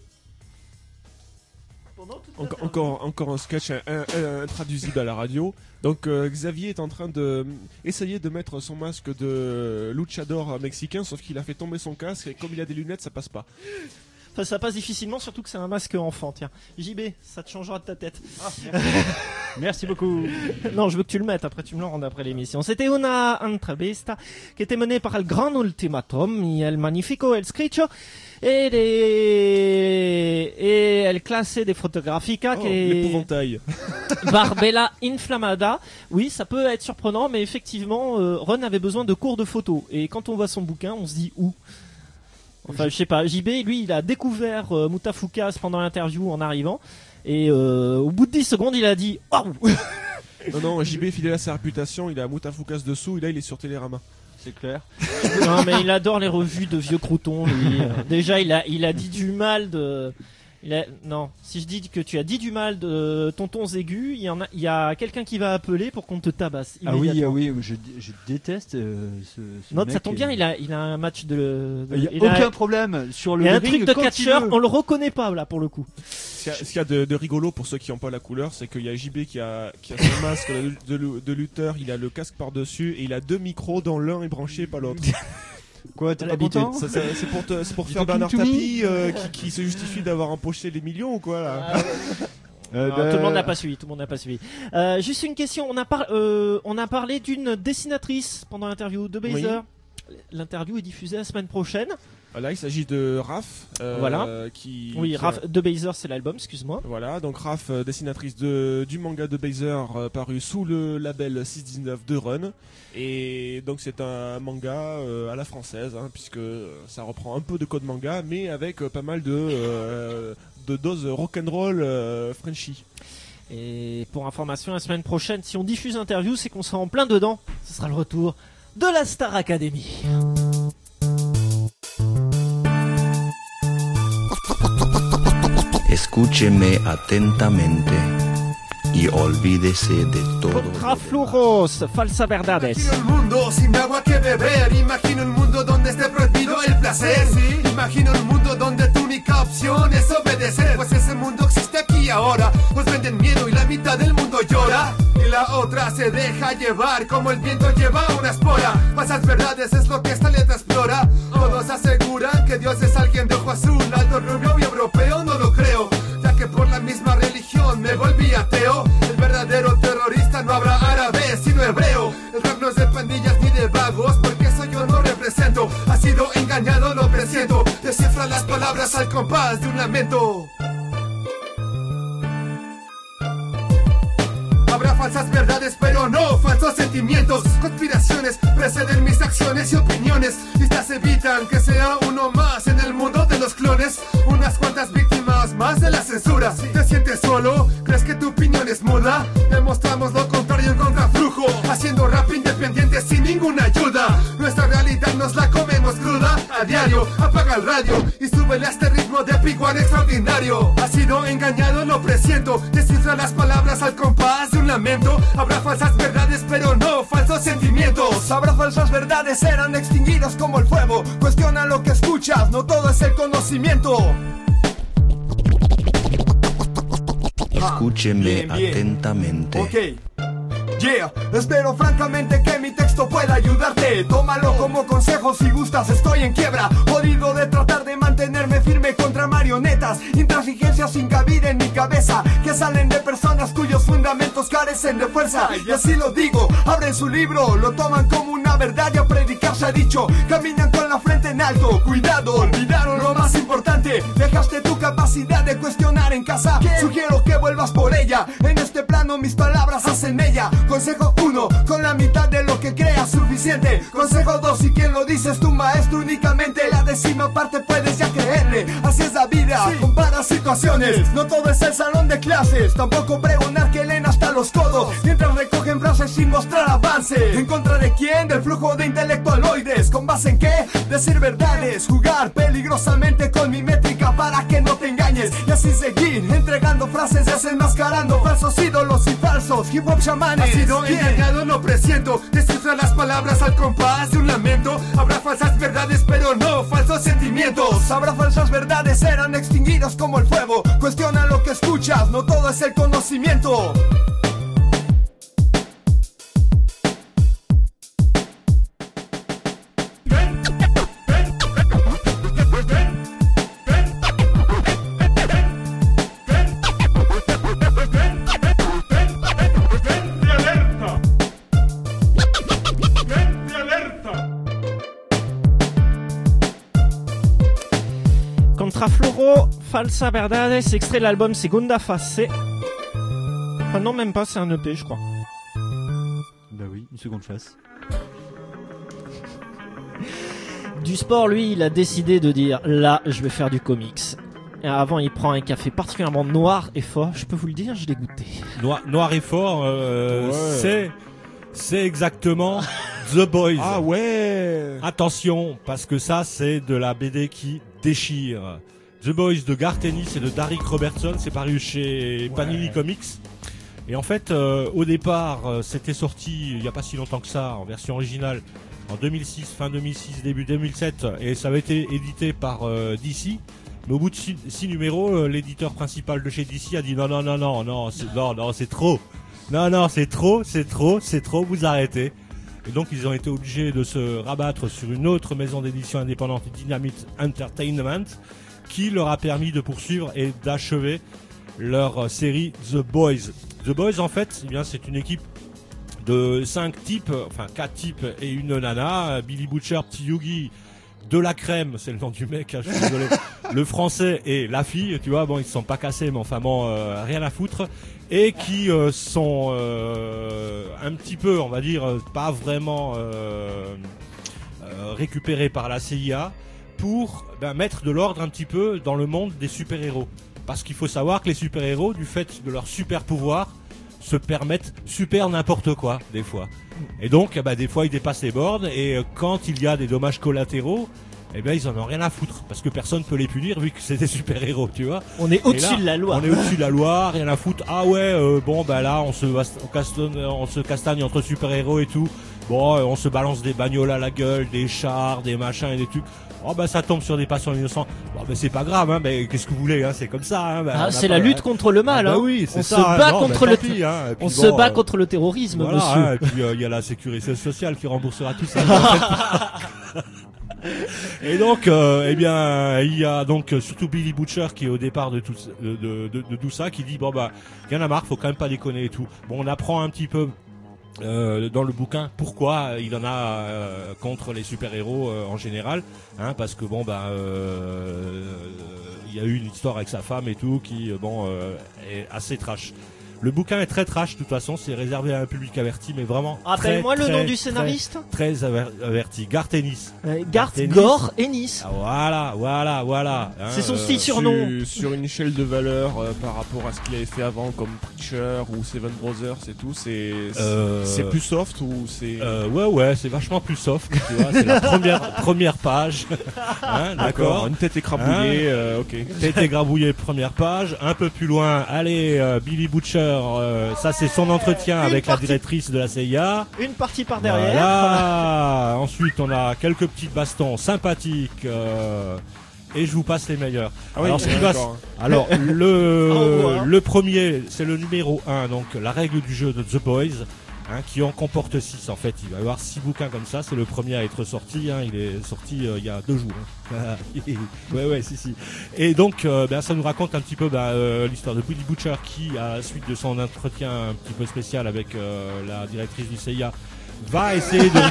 Enco- encore, encore un sketch intraduisible à la radio. Donc euh, Xavier est en train de essayer de mettre son masque de luchador mexicain, sauf qu'il a fait tomber son casque et comme il a des lunettes, ça passe pas. Enfin, ça passe difficilement, surtout que c'est un masque enfant. Tiens, J B, ça te changera de ta tête. Ah, merci. Merci beaucoup. Non, je veux que tu le mettes. Après, tu me le rends après l'émission. C'était una entrevista qui était menée par el gran ultimatum y el magnifico el scritcho et des et el classe des photographica Oh, que l'épouvantail. Barbella Inflammada. Oui, ça peut être surprenant, mais effectivement, euh, Ron avait besoin de cours de photo. Et quand on voit son bouquin, on se dit où? Enfin, je sais pas. J B, lui, il a découvert euh, Mutafukaz pendant l'interview en arrivant. Et euh, au bout de dix secondes, il a dit waouh. Non, non, J B, fidèle à sa réputation, il a Mutafukaz dessous et là, il est sur Télérama. C'est clair. Non, mais il adore les revues de vieux croutons, lui. Euh, Déjà, il a, il a dit du mal de. Il a... Non, si je dis que tu as dit du mal de Tontons Aigus, il y en a, il y a quelqu'un qui va appeler pour qu'on te tabasse. Ah oui, ah immédiatement. oui, je, je déteste euh, ce, ce Non, mec ça tombe et- bien, il a, il a un match de. de Il y a il aucun a, problème sur le il y a un ring truc de quand il catcheur, veut. on le reconnaît pas là pour le coup. Ce qu'il y a, ce qu'il y a de, de rigolo pour ceux qui n'ont pas la couleur, c'est qu'il y a J B qui a, qui a son masque de, de, de lutteur, il a le casque par-dessus et il a deux micros dont l'un est branché pas l'autre. Quoi, t'es pas L'habitude. content Ça, ça, c'est pour, te- c'est pour You faire talking Bernard to me Tapie euh, qui, qui se justifie d'avoir empoché les millions ou quoi là. Euh, Non, bah, Tout le monde n'a pas suivi, tout le monde n'a pas suivi. Euh, juste une question, on a, par- euh, on a parlé d'une dessinatrice pendant l'interview de Baser. L'interview est diffusée la semaine prochaine. Là, il s'agit de Raph. euh, Voilà. Qui, Oui, qui Raph, a- de Baser, c'est l'album, excuse-moi. Voilà, donc Raph, euh, dessinatrice de, du manga de Baser, euh, paru sous le label six dix-neuf de Run. Et donc c'est un manga euh, à la française, hein, puisque ça reprend un peu de code manga, mais avec euh, pas mal de, euh, de doses rock'n'roll euh, Frenchy. Et pour information, la semaine prochaine, si on diffuse l'interview, c'est qu'on sera en plein dedans. Ce sera le retour de la Star Academy. Escúcheme atentamente y olvídese de todo. Contra Fluros, falsa verdades. Imagino un mundo sin agua que beber. Imagino un mundo donde esté prohibido el placer. ¿Sí? Imagino un mundo donde tu única opción es obedecer. Pues ese mundo existe aquí ahora. Nos venden miedo y la mitad del mundo llora. Y la otra se deja llevar como el viento lleva una espora. Falsas verdades es lo que esta letra explora. Todos aseguran que Dios es alguien de ojo azul, alto, rubio y europeo. No lo creo, ya que por la misma religión me volví ateo. El verdadero terrorista no habrá árabe sino hebreo. El rap no es de pandillas ni de vagos, porque eso yo no represento. Ha sido engañado, lo presiento. Descifra las palabras al compás de un lamento. Habrá falsas verdades, pero no falsos sentimientos. Conspiraciones preceden mis acciones y opiniones. Y estas evitan que sea uno más en el mundo de los clones. Unas cuantas víctimas más de la censura. ¿Te sientes solo? ¿Crees que tu opinión es muda? Demostramos lo contrario en contraflujo, haciendo rap independiente sin ninguna ayuda. Nuestra realidad nos la comemos cruda a diario. Apaga el radio y súbele a este ritmo de piguán extraordinario. Ha sido engañado, lo presiento. Descifra las palabras al compás de un lamento. Habrá falsas verdades, pero no falsos sentimientos. Habrá falsas verdades, serán extinguidas como el fuego. Cuestiona lo que escuchas, no todo es el conocimiento. Escúcheme Bien, bien. atentamente. Ok. Yeah, espero francamente que mi texto pueda ayudarte. Tómalo como consejo si gustas, estoy en quiebra. Jodido de tratar de mantenerme firme contra marionetas. Intransigencias sin cabida en mi cabeza, que salen de personas cuyos fundamentos carecen de fuerza. Y así lo digo, abren su libro, lo toman como una verdad y a predicar se ha dicho. Caminan con la frente en alto, cuidado, olvidaron lo más importante. Dejaste tu capacidad de cuestionar en casa. Sugiero que vuelvas por ella. En este plano mis palabras hacen mella. Consejo uno, con la mitad de lo que creas suficiente. Consejo dos, si quien lo dice es tu maestro únicamente. La décima parte puedes ya creerle. Así es la vida, compara situaciones. No todo es el salón de clases. Tampoco pregonar que leen hasta los codos mientras recogen frases sin mostrar avance. ¿En contra de quién? Del flujo de intelectualoides. ¿Con base en qué? Decir verdades. Jugar peligrosamente con mi métrica para que no te engañes. Y así seguir entregando frases desenmascarando falsos ídolos y falsos hip hop chamanes. Ha sido engañado, lo presiento. Descifra las palabras al compás de un lamento. Habrá falsas verdades, pero no falsos sentimientos. Habrá falsas verdades, serán extinguidas como el fuego. Cuestiona lo que escuchas, no todo es el conocimiento. Contra Floro, falsa verdades, extrait de l'album Segunda Fase. Enfin non, même pas, c'est un E P je crois. Bah oui, une seconde face. Du sport, lui, il a décidé de dire là, je vais faire du comics. Et avant, il prend un café particulièrement noir et fort. Je peux vous le dire, je l'ai goûté. Noir, noir et fort, euh, Ouais. c'est c'est exactement The Boys. Ah ouais. Attention, parce que ça, c'est de la B D qui déchire. The Boys de Garth Ennis et de Darick Robertson, c'est paru chez Panini Comics. Et en fait, euh, au départ, euh, c'était sorti il y a pas si longtemps que ça, en version originale, en deux mille six, fin deux mille six, début deux mille sept, et ça avait été édité par euh, D C. Mais au bout de six, six numéros, euh, l'éditeur principal de chez D C a dit non, non, non, non, non, c'est, non, non, c'est trop. Non, non, c'est trop, c'est trop, c'est trop, vous arrêtez. Et donc, ils ont été obligés de se rabattre sur une autre maison d'édition indépendante, Dynamite Entertainment, qui leur a permis de poursuivre et d'achever leur série The Boys. The Boys, en fait, eh bien, c'est une équipe de cinq types, enfin quatre types et une nana, Billy Butcher, Petit Yugi, de la crème, c'est le nom du mec, hein, je suis désolé, le français et la fille, tu vois, bon, ils se sont pas cassés, mais enfin bon, euh, rien à foutre, et qui euh, sont euh, un petit peu, on va dire, pas vraiment euh, euh, récupérés par la C I A pour ben, mettre de l'ordre un petit peu dans le monde des super-héros. Parce qu'il faut savoir que les super-héros, du fait de leur super-pouvoir, se permettent super n'importe quoi, des fois. Et donc, bah, des fois, ils dépassent les bornes, et euh, quand il y a des dommages collatéraux, eh ben, ils en ont rien à foutre, parce que personne peut les punir, vu que c'est des super-héros, tu vois. On est au-dessus là, de la loi. On est au-dessus de la loi, rien à foutre. Ah ouais, euh, bon, bah là, on se, on, castagne, on se castagne entre super-héros et tout. Bon, euh, on se balance des bagnoles à la gueule, des chars, des machins et des trucs. Oh bah ça tombe sur des patients innocents. Bon bah c'est pas grave, hein, mais qu'est-ce que vous voulez, hein, c'est comme ça. Hein, bah, ah, c'est pas, la lutte hein. contre le mal. Ah, bah hein. oui, c'est on ça, se hein, bat non, contre bah, le. Pis, hein, on bon, se bat euh, contre le terrorisme, voilà, monsieur. Hein, et puis il euh, y a la sécurité sociale qui remboursera tout ça. Et donc, euh, eh bien, il y a donc surtout Billy Butcher qui est au départ de tout, de, de, de, de tout ça, qui dit bon bah, y en a marre, faut quand même pas déconner et tout. Bon, on apprend un petit peu. Euh, dans le bouquin, pourquoi il en a euh, contre les super-héros euh, en général, hein, parce que bon bah euh, il y a eu une histoire avec sa femme et tout qui bon euh, est assez trash. Le bouquin est très trash, de toute façon, c'est réservé à un public averti, mais vraiment. Rappelle-moi le très, nom du très, scénariste. Très, très aver- averti. Garth Ennis. Euh, Garth Gore Ennis. Ah, voilà, voilà, voilà. Hein, c'est son euh, style surnom. Sur, sur une échelle de valeur euh, par rapport à ce qu'il avait fait avant, comme Preacher ou Seven Brothers et tout, c'est euh, c'est plus soft ou c'est. Euh, ouais, ouais, c'est vachement plus soft. Tu vois, c'est la première première page. Hein, d'accord. Une tête écrabouillée. Hein, euh, ok. Tête écrabouillée, première page. Un peu plus loin, allez, euh, Billy Butcher. Euh, ça c'est son entretien Une avec partie, la directrice de la C I A. Une partie par derrière. Voilà. Ensuite on a quelques petites bastons sympathiques euh, et je vous passe les meilleurs. Ah oui, alors, ce qui d'accord. passe, alors le le premier c'est le numéro un, donc la règle du jeu de The Boys. Hein, qui en comporte six en fait. Il va y avoir six bouquins comme ça. C'est le premier à être sorti. Hein, il est sorti euh, il y a deux jours. Hein. ouais ouais si si. Et donc euh, ben, ça nous raconte un petit peu ben, euh, l'histoire de Billy Butcher qui, à la suite de son entretien un petit peu spécial avec euh, la directrice du C I A, va essayer de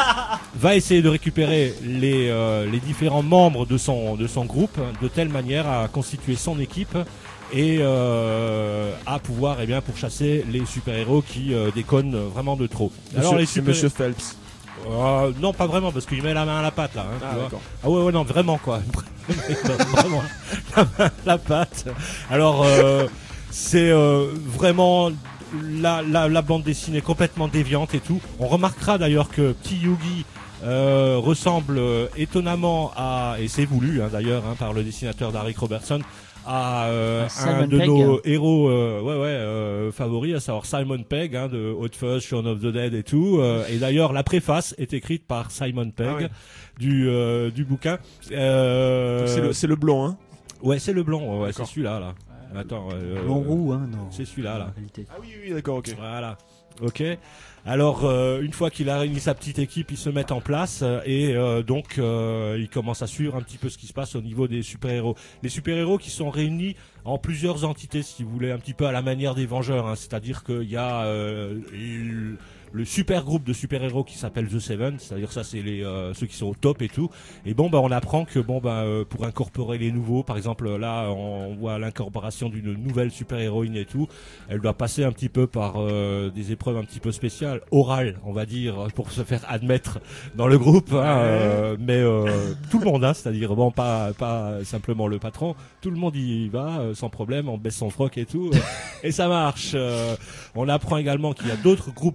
va essayer de récupérer les euh, les différents membres de son de son groupe de telle manière à constituer son équipe. Et euh, à pouvoir eh bien pourchasser les super-héros qui euh, déconnent vraiment de trop. Monsieur, Alors les c'est super... Monsieur Phelps. Euh, non, pas vraiment, parce qu'il met la main à la pâte là. Hein, ah, tu vois. d'accord. Ah ouais, ouais, non, vraiment quoi. Vraiment la main à la pâte. Alors euh, c'est euh, vraiment la, la, la bande dessinée complètement déviante et tout. On remarquera d'ailleurs que Petit Yugi euh, ressemble euh, étonnamment à, et c'est voulu hein, d'ailleurs hein, par le dessinateur Darick Robertson, à euh, un de Pegg. nos héros euh, ouais ouais euh, favoris, à savoir Simon Pegg hein, de Hot Fuzz, Shaun of the Dead et tout. Euh, et d'ailleurs la préface est écrite par Simon Pegg ah ouais. du euh, du bouquin. Euh, c'est le c'est le blond hein. Ouais, c'est le blond. Ouais, c'est celui-là là. Attends. Euh, Blond roux hein non. C'est celui-là là. Ah oui oui d'accord ok. Voilà. Ok. Alors euh, une fois qu'il a réuni sa petite équipe, ils se mettent en place euh, et euh, donc euh, ils commencent à suivre un petit peu ce qui se passe au niveau des super-héros. Les super-héros qui sont réunis en plusieurs entités, si vous voulez, un petit peu à la manière des Vengeurs. Hein. C'est-à-dire qu'il y a euh, il, le super groupe de super-héros qui s'appelle The Seven, c'est-à-dire ça c'est les euh, ceux qui sont au top et tout. Et bon bah on apprend que bon bah euh, pour incorporer les nouveaux, par exemple là on voit l'incorporation d'une nouvelle super-héroïne et tout, elle doit passer un petit peu par euh, des épreuves un petit peu spéciales, orales on va dire, pour se faire admettre dans le groupe. Hein, euh, mais euh, tout le monde, hein, c'est-à-dire bon pas pas simplement le patron, tout le monde y va euh, sans problème, on baisse son froc et tout, euh, et ça marche. Euh, on apprend également qu'il y a d'autres groupes donc de super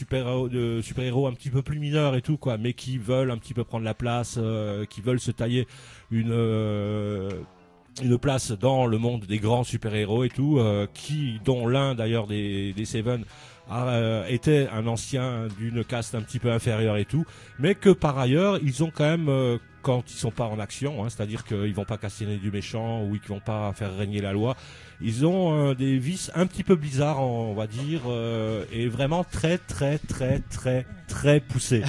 super de super héros un petit peu plus mineurs et tout quoi, mais qui veulent un petit peu prendre la place, euh, qui veulent se tailler une euh, une place dans le monde des grands super héros et tout, euh, qui dont l'un d'ailleurs des des Seven a, euh, était un ancien d'une caste un petit peu inférieure et tout, mais que par ailleurs ils ont quand même euh, quand ils sont pas en action, hein, c'est-à-dire qu'ils vont pas casser du méchant ou qu'ils vont pas faire régner la loi. Ils ont euh, des vices un petit peu bizarres, on va dire, euh, et vraiment très très très très très poussés.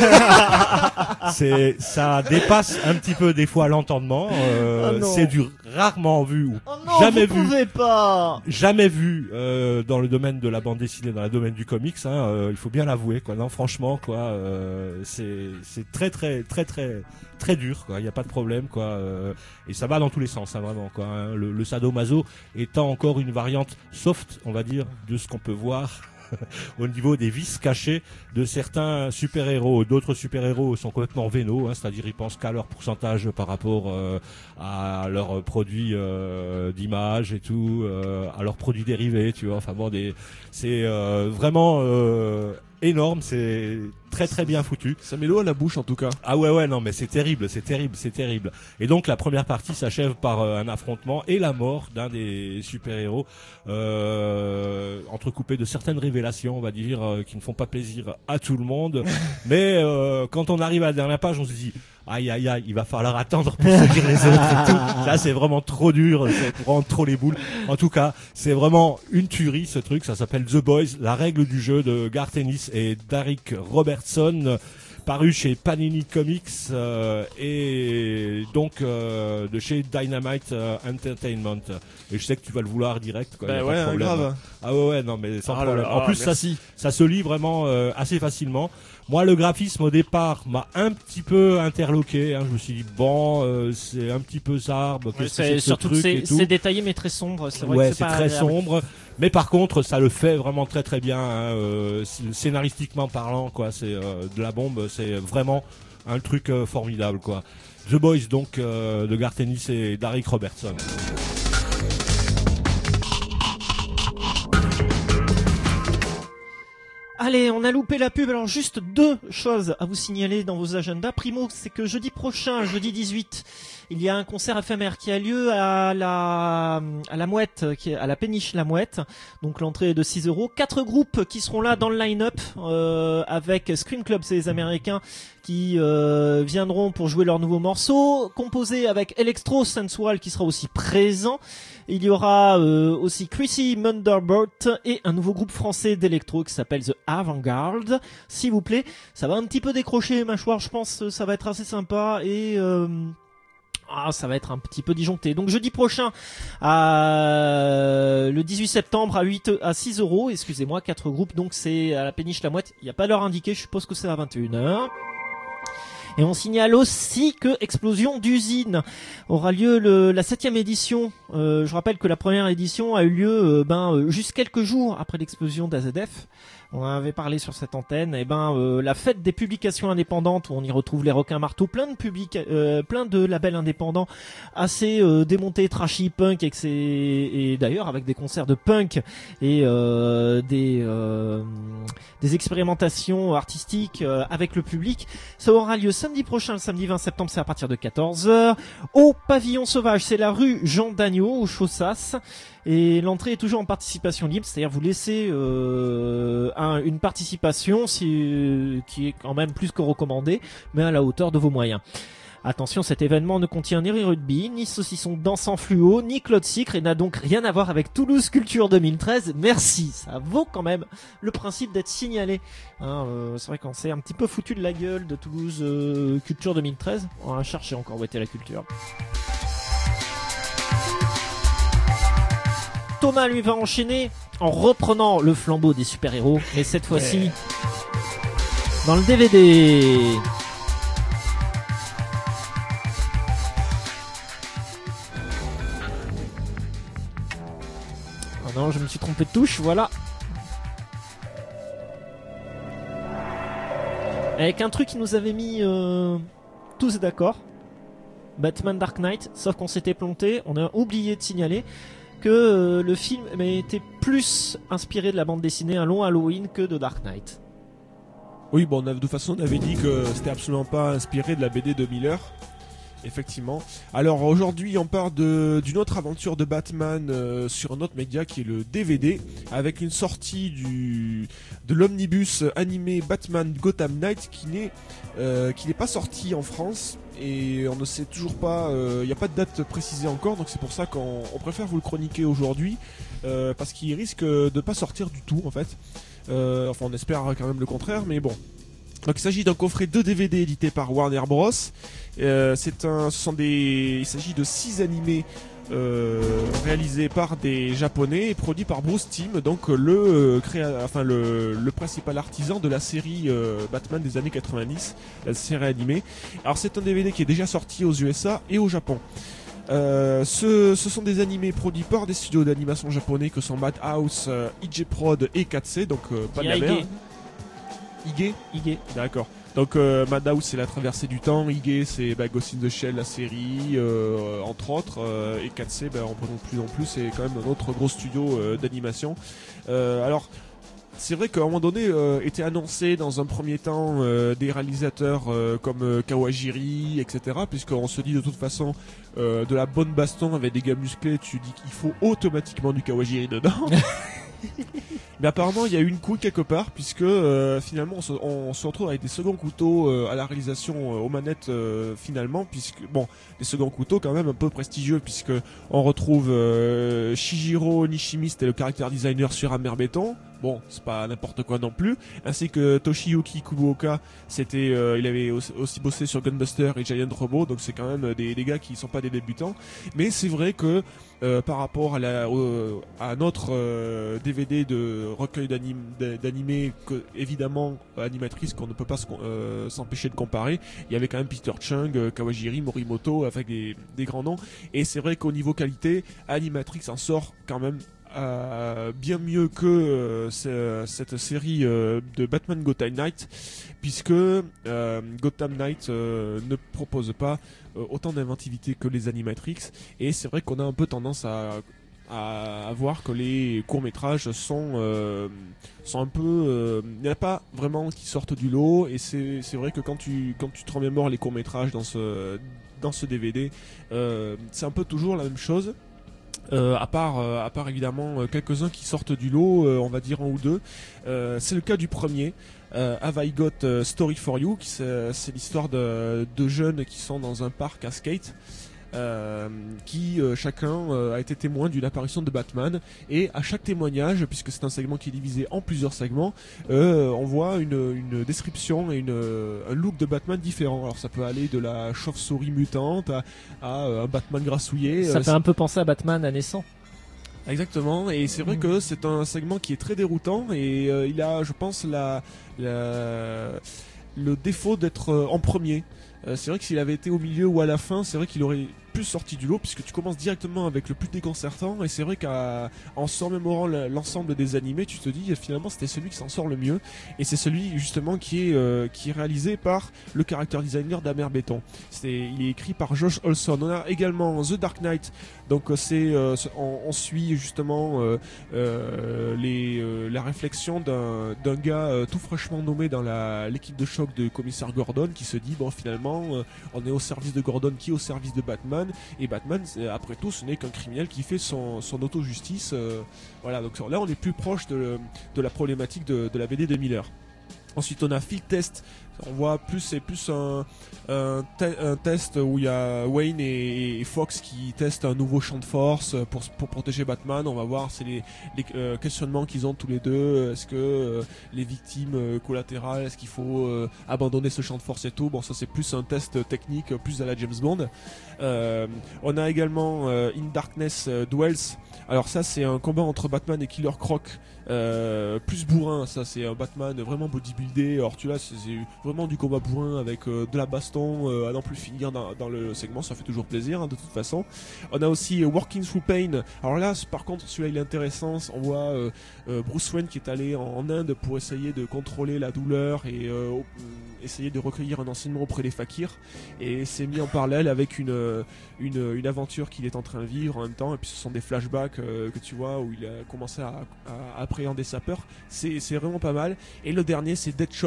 C'est, ça dépasse un petit peu des fois l'entendement. Euh, Oh non. c'est du rarement vu ou Oh non, jamais vous vu. pouvez pas. Jamais vu euh, dans le domaine de la bande dessinée, dans le domaine du comics. Hein, euh, il faut bien l'avouer, quoi. Non, franchement, quoi, euh, c'est c'est très très très très très dur, quoi. Il y a pas de problème, quoi. Euh, et ça va dans tous les sens, hein, vraiment, quoi. Hein. Le, le sadomaso étant encore une variante soft, on va dire, de ce qu'on peut voir au niveau des vices cachés de certains super-héros. D'autres super-héros sont complètement vénaux, hein, c'est-à-dire ils pensent qu'à leur pourcentage par rapport euh, à leurs produits euh, d'image et tout, euh, à leurs produits dérivés, tu vois. Enfin bon, des, c'est euh, vraiment euh, énorme, c'est très très bien foutu. Ça met l'eau à la bouche en tout cas. Ah ouais ouais non mais c'est terrible, c'est terrible, c'est terrible. Et donc la première partie s'achève par euh, un affrontement et la mort d'un des super-héros, euh, entrecoupé de certaines révélations, on va dire, euh, qui ne font pas plaisir à tout le monde. Mais euh, quand on arrive à la dernière page, on se dit aïe aïe aïe, il va falloir attendre pour seguir les autres et tout. Là c'est vraiment trop dur, c'est vraiment trop les boules. En tout cas, c'est vraiment une tuerie ce truc, ça s'appelle The Boys, la règle du jeu de Garth Ennis et Darick Robertson, paru chez Panini Comics euh, et donc euh, de chez Dynamite euh, Entertainment. Et je sais que tu vas le vouloir direct, quoi. Bah y a ouais, pas de problème. grave. Ah ouais ouais non mais sans Ah là problème. là, En plus ça, merci. ça se lit vraiment euh, assez facilement. Moi le graphisme au départ m'a un petit peu interloqué, hein. Je me suis dit bon euh, c'est un petit peu ça, bah, qu'est-ce que c'est C'est que ce surtout que truc c'est et tout. c'est détaillé mais très sombre. C'est vrai Ouais, que c'est pas très agréable. sombre, mais par contre ça le fait vraiment très très bien, hein, euh, scénaristiquement parlant, quoi. C'est euh, de la bombe, c'est vraiment un truc euh, formidable, quoi. The Boys donc euh, de Garth Ennis et Darick Robertson. Allez, on a loupé la pub, alors juste deux choses à vous signaler dans vos agendas. Primo, c'est que jeudi prochain, jeudi dix-huit, il y a un concert éphémère qui a lieu à la à la Mouette, qui est à la Péniche La Mouette. Donc l'entrée est de six euros. Quatre groupes qui seront là dans le line-up, euh, avec Scream Club, c'est les Américains qui euh, viendront pour jouer leur nouveau morceau, composé avec Electro Sensual qui sera aussi présent. Il y aura euh, aussi Chrissy Munderbert et un nouveau groupe français d'électro qui s'appelle The Avant-Garde. S'il vous plaît, ça va un petit peu décrocher les mâchoires, je pense que ça va être assez sympa et... Euh Ah, ça va être un petit peu disjoncté. Donc jeudi prochain, à le dix-huit septembre à huit à six euros, excusez-moi, quatre groupes. Donc c'est à la Péniche La Mouette. Il n'y a pas l'heure indiquée. Je suppose que c'est à vingt et une heures. Et on signale aussi que Explosion d'usine aura lieu le, la septième édition. Euh, je rappelle que la première édition a eu lieu euh, ben euh, juste quelques jours après l'explosion d'A Z F. On en avait parlé sur cette antenne. Et ben euh, la fête des publications indépendantes où on y retrouve les requins marteaux, plein de public, euh, plein de labels indépendants assez euh, démontés, trashy, punk, et, que c'est- et d'ailleurs avec des concerts de punk et euh, des euh, des expérimentations artistiques euh, avec le public. Ça aura lieu samedi prochain, le samedi vingt septembre, c'est à partir de quatorze heures au Pavillon Sauvage. C'est la rue Jean Dagneau au Chaussas. Et l'entrée est toujours en participation libre, c'est-à-dire vous laissez euh, un- une participation si, qui est quand même plus que recommandée, mais à la hauteur de vos moyens. Attention, cet événement ne contient ni rugby, ni saucisson dansant fluo, ni Claude Sicre et n'a donc rien à voir avec Toulouse Culture deux mille treize. Merci, ça vaut quand même le principe d'être signalé. Hein, euh, c'est vrai qu'on s'est un petit peu foutu de la gueule de Toulouse euh, Culture deux mille treize. On va chercher encore où était la culture. Thomas lui va enchaîner en reprenant le flambeau des super-héros, mais cette fois-ci Ouais. dans le D V D. Oh non, je me suis trompé de touche, voilà. Avec un truc qui nous avait mis euh, tous d'accord. Batman Dark Knight, sauf qu'on s'était planté, on a oublié de signaler que euh, le film était plus inspiré de la bande dessinée Un long Halloween que de Dark Knight. Oui, bon, on a, de toute façon, on avait dit que c'était absolument pas inspiré de la B D de Miller. Effectivement. Alors aujourd'hui, on parle de, d'une autre aventure de Batman euh, sur un autre média qui est le D V D, avec une sortie du, de l'omnibus animé Batman Gotham Knight qui n'est, euh, qui n'est pas sorti en France. Et on ne sait toujours pas, il euh, n'y a pas de date précisée encore, donc c'est pour ça qu'on on préfère vous le chroniquer aujourd'hui, euh, parce qu'il risque de ne pas sortir du tout en fait. Euh, enfin on espère quand même le contraire, mais bon. Donc il s'agit d'un coffret de D V D édité par Warner Bros. Euh, c'est un, ce sont des, il s'agit de six animés euh, réalisés par des Japonais et produits par Bruce Timm, donc le euh, créa, enfin le, le principal artisan de la série euh, Batman des années quatre-vingt-dix, la série animée. Alors c'est un D V D qui est déjà sorti aux U S A et au Japon. Euh, ce, ce sont des animés produits par des studios d'animation japonais que sont Madhouse, euh, I G Prod et Katsé, donc euh, pas de la mer. Ige Ige. D'accord. Donc euh, Madhouse c'est la traversée du temps, Ige c'est bah, Ghost in the Shell, la série, euh, entre autres, euh, et Katsé, bah, en prenant plus en plus, c'est quand même un autre gros studio euh, d'animation. Euh, alors, c'est vrai qu'à un moment donné, euh, était annoncé dans un premier temps euh, des réalisateurs euh, comme euh, Kawajiri, et cetera. Puisqu'on se dit de toute façon, euh, de la bonne baston avec des gars musclés, tu dis qu'il faut automatiquement du Kawajiri dedans. Mais apparemment il y a eu une couille quelque part, puisque euh, finalement on se, on se retrouve avec des seconds couteaux euh, à la réalisation euh, aux manettes euh, finalement, puisque bon, des seconds couteaux quand même un peu prestigieux, puisque on retrouve euh, Shijiro Nishimi, c'était le character designer sur Amer Béton. Bon, c'est pas n'importe quoi non plus, ainsi que Toshiyuki Kubuoka, c'était euh, il avait aussi, aussi bossé sur Gunbuster et Giant Robot, donc c'est quand même des, des gars qui sont pas des débutants. Mais c'est vrai que euh, par rapport à, la, euh, à notre euh, D V D de recueil d'anim, d'animés, que, évidemment animatrice qu'on ne peut pas euh, s'empêcher de comparer, il y avait quand même Peter Chung, euh, Kawajiri, Morimoto, avec des, des grands noms. Et c'est vrai qu'au niveau qualité, Animatrix en sort quand même Euh, bien mieux que euh, cette série euh, de Batman Gotham Knight, puisque euh, Gotham Knight euh, ne propose pas euh, autant d'inventivité que les Animatrix, et c'est vrai qu'on a un peu tendance à, à, à voir que les courts-métrages sont, euh, sont un peu... Euh, il n'y en a pas vraiment qui sortent du lot, et c'est, c'est vrai que quand tu, quand tu te remémores les courts-métrages dans ce, dans ce D V D, euh, c'est un peu toujours la même chose. Euh, à part, euh, à part évidemment euh, quelques-uns qui sortent du lot, euh, on va dire un ou deux. Euh, c'est le cas du premier, euh, Have I Got a Story for You, qui c'est, c'est l'histoire de deux jeunes qui sont dans un parc à skate. Euh, qui euh, chacun euh, a été témoin d'une apparition de Batman, et à chaque témoignage, puisque c'est un segment qui est divisé en plusieurs segments, euh, on voit une, une description et une, un look de Batman différent. Alors ça peut aller de la chauve-souris mutante à, à euh, un Batman grassouillé. Ça euh, fait un peu penser à Batman à naissant. Exactement, et c'est vrai que c'est un segment qui est très déroutant, et euh, il a, je pense, la, la, le défaut d'être euh, en premier. Euh, c'est vrai que s'il avait été au milieu ou à la fin, c'est vrai qu'il aurait plus sorti du lot, puisque tu commences directement avec le plus déconcertant, et c'est vrai qu'en se remémorant l'ensemble des animés, tu te dis finalement c'était celui qui s'en sort le mieux, et c'est celui justement qui est, euh, qui est réalisé par le character designer d'Amer Béton. C'est, il est écrit par Josh Olson. On a également The Dark Knight, donc c'est euh, on, on suit justement euh, euh, les, euh, la réflexion d'un, d'un gars euh, tout fraîchement nommé dans la, l'équipe de choc de commissaire Gordon, qui se dit bon finalement euh, on est au service de Gordon qui est au service de Batman, et Batman après tout ce n'est qu'un criminel qui fait son, son auto-justice, euh, voilà, donc là on est plus proche de, de la problématique de, de la B D de Miller. Ensuite on a Field Test, on voit plus, c'est plus un, un, te- un test où il y a Wayne et, et Fox qui testent un nouveau champ de force pour, pour protéger Batman. On va voir c'est les, les euh, questionnements qu'ils ont tous les deux. Est-ce que euh, les victimes euh, collatérales, est-ce qu'il faut euh, abandonner ce champ de force et tout. Bon, ça c'est plus un test technique, plus à la James Bond. Euh, on a également euh, In Darkness euh, Dwells. Alors ça c'est un combat entre Batman et Killer Croc, euh, plus bourrin. Ça c'est un Batman vraiment bodybuildé. Alors tu vois, c'est, c'est vraiment du combat bourrin avec euh, de la baston euh, à n'en plus finir dans, dans le segment. Ça fait toujours plaisir, hein, de toute façon. On a aussi euh, Working Through Pain. Alors là par contre celui-là il est intéressant. On voit euh, euh, Bruce Wayne qui est allé en, en Inde pour essayer de contrôler la douleur et euh, euh, essayer de recueillir un enseignement auprès des fakirs, et c'est mis en parallèle avec une, une, une aventure qu'il est en train de vivre en même temps, et puis ce sont des flashbacks euh, que tu vois où il a commencé à, à appréhender sa peur. C'est, c'est vraiment pas mal. Et le dernier c'est Deadshot,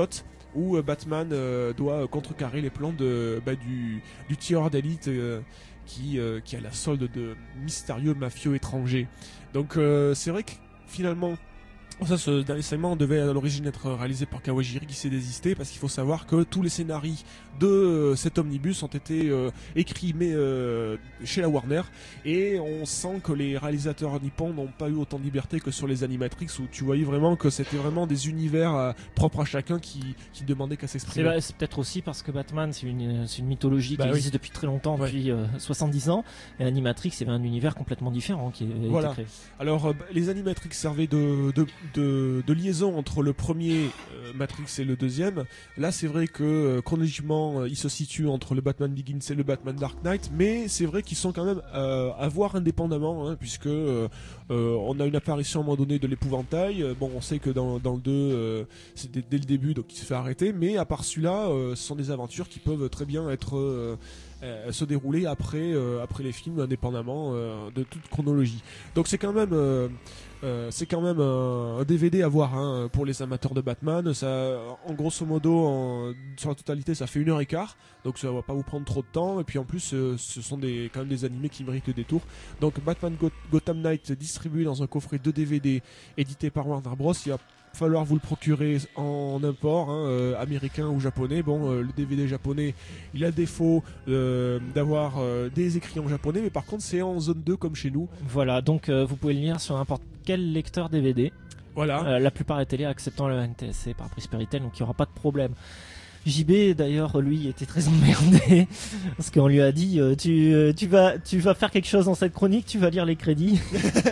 où euh, Batman euh, doit contrecarrer les plans de bah, du du tireur d'élite euh, qui euh, qui a la solde de mystérieux mafieux étrangers. Donc euh, c'est vrai que finalement ça, ce dernier segment devait à l'origine être réalisé par Kawajiri qui s'est désisté parce qu'il faut savoir que tous les scénarios de euh, cet omnibus ont été euh, écrits mais euh, chez la Warner, et on sent que les réalisateurs nippons n'ont pas eu autant de liberté que sur les Animatrix où tu voyais vraiment que c'était vraiment des univers euh, propres à chacun qui, qui demandaient qu'à C'est, s'exprimer. c'est peut-être aussi parce que Batman c'est une, c'est une mythologie Bah qui oui. existe depuis très longtemps, Ouais. depuis euh, soixante-dix ans, et Animatrix c'est un univers complètement différent qui a été Voilà. créé. Alors euh, bah, les Animatrix servaient de, de, de, de liaison entre le premier euh, Matrix et le deuxième. Là c'est vrai que euh, chronologiquement euh, ils se situent entre le Batman Begins et le Batman Dark Knight, mais c'est vrai qu'ils sont quand même euh, à voir indépendamment, hein, puisque euh, euh, on a une apparition à un moment donné de l'épouvantail. Euh, bon, on sait que dans, dans le deux euh, c'est dès, dès le début, donc il se fait arrêter, mais à part celui-là euh, ce sont des aventures qui peuvent très bien être euh, euh, se dérouler après euh, après les films indépendamment euh, de toute chronologie. Donc c'est quand même euh, Euh, c'est quand même un, un D V D à voir, hein, pour les amateurs de Batman. Ça, en grosso modo, en, sur la totalité, ça fait une heure et quart, donc ça va pas vous prendre trop de temps. Et puis en plus, euh, ce sont des, quand même des animés qui méritent le détour. Donc Batman Go- Gotham Knight distribué dans un coffret de D V D édité par Warner Bros. Il va falloir vous le procurer en import, hein, euh, américain ou japonais. Bon, euh, le D V D japonais, il a le défaut euh, d'avoir euh, des écrits en japonais, mais par contre, c'est en zone deux comme chez nous. Voilà, donc euh, vous pouvez le lire sur n'importe quel lecteur D V D. Voilà. Euh, la plupart des télés acceptant le N T S C par Prisperitel, donc il n'y aura pas de problème. J B d'ailleurs lui était très emmerdé parce qu'on lui a dit euh, tu euh, tu vas tu vas faire quelque chose dans cette chronique, tu vas lire les crédits.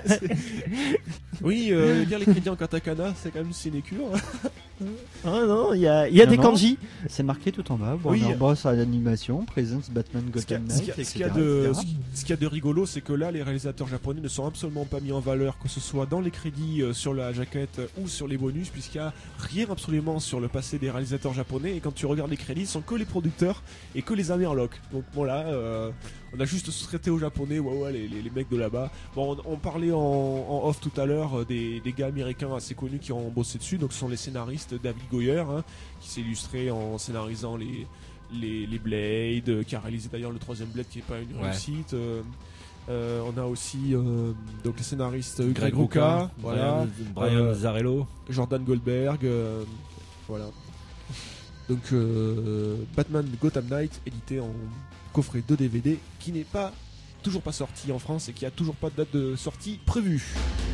Oui, euh, lire les crédits en katakana, c'est quand même une sinécure. Ah non, il y a, il y a Non, des non, kanji. C'est marqué tout en bas. Oui. Warner Bros à l'animation, Presents Batman Ce qu'il y a- Gotham ce qu'il y Knight, a- ce qu'il y a et cetera, de- et ce cetera. qui- ce qu'il y a de rigolo, c'est que là, les réalisateurs japonais ne sont absolument pas mis en valeur, que ce soit dans les crédits, euh, sur la jaquette euh, ou sur les bonus, puisqu'il y a rien absolument sur le passé des réalisateurs japonais. Et quand tu regardes les crédits, ce sont que les producteurs et que les Amerlocs. Donc voilà, euh, on a juste sous-traité aux japonais, ouais ouais, les, les, les mecs de là-bas. Bon, on, on parlait en, en off tout à l'heure euh, des, des gars américains assez connus qui ont bossé dessus. Donc ce sont les scénaristes David Goyer, hein, qui s'est illustré en scénarisant les les, les Blade, euh, qui a réalisé d'ailleurs le troisième Blade qui n'est pas une Ouais. réussite. Euh, euh, on a aussi euh, donc les scénaristes Greg, Greg Rucka, Rucka, voilà, Brian- Brian euh, Azzarello. Jordan Goldberg, euh, voilà. Donc euh, Batman Gotham Knight édité en coffret de D V D qui n'est pas toujours pas sorti en France et qui a toujours pas de date de sortie prévue.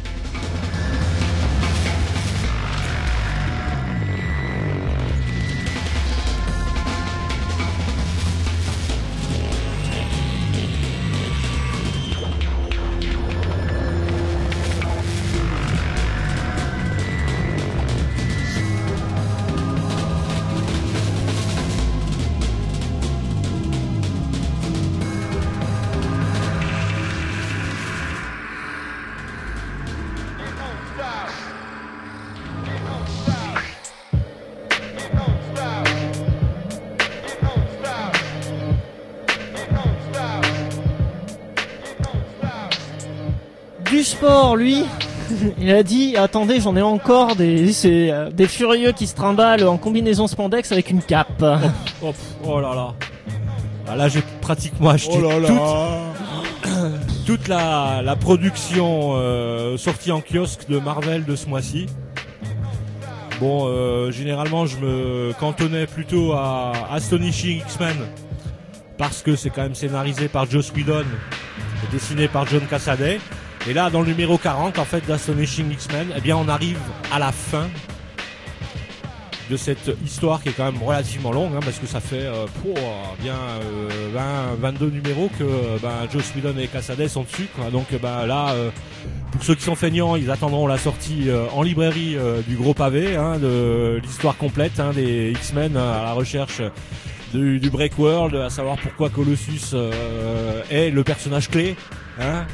Du sport, lui, il a dit attendez, j'en ai encore des c'est, euh, des furieux qui se trimballent en combinaison spandex avec une cape. Oh, oh là là. Ah, là, j'ai pratiquement acheté Oh là là. toute, toute la, la production euh, sortie en kiosque de Marvel de ce mois-ci. Bon, euh, généralement, je me cantonnais plutôt à Astonishing X-Men parce que c'est quand même scénarisé par Joss Whedon et dessiné par John Cassaday. Et là, dans le numéro quarante, en fait, d'Astonishing X-Men, eh bien, on arrive à la fin de cette histoire qui est quand même relativement longue, hein, parce que ça fait euh, pour bien euh, vingt, vingt-deux numéros que euh, ben, Joss Whedon et Cassaday sont dessus, quoi. Donc euh, ben, là, euh, pour ceux qui sont feignants, ils attendront la sortie euh, en librairie euh, du gros pavé, hein, de l'histoire complète, hein, des X-Men euh, à la recherche du, du Break World, à savoir pourquoi Colossus euh, est le personnage clé Hein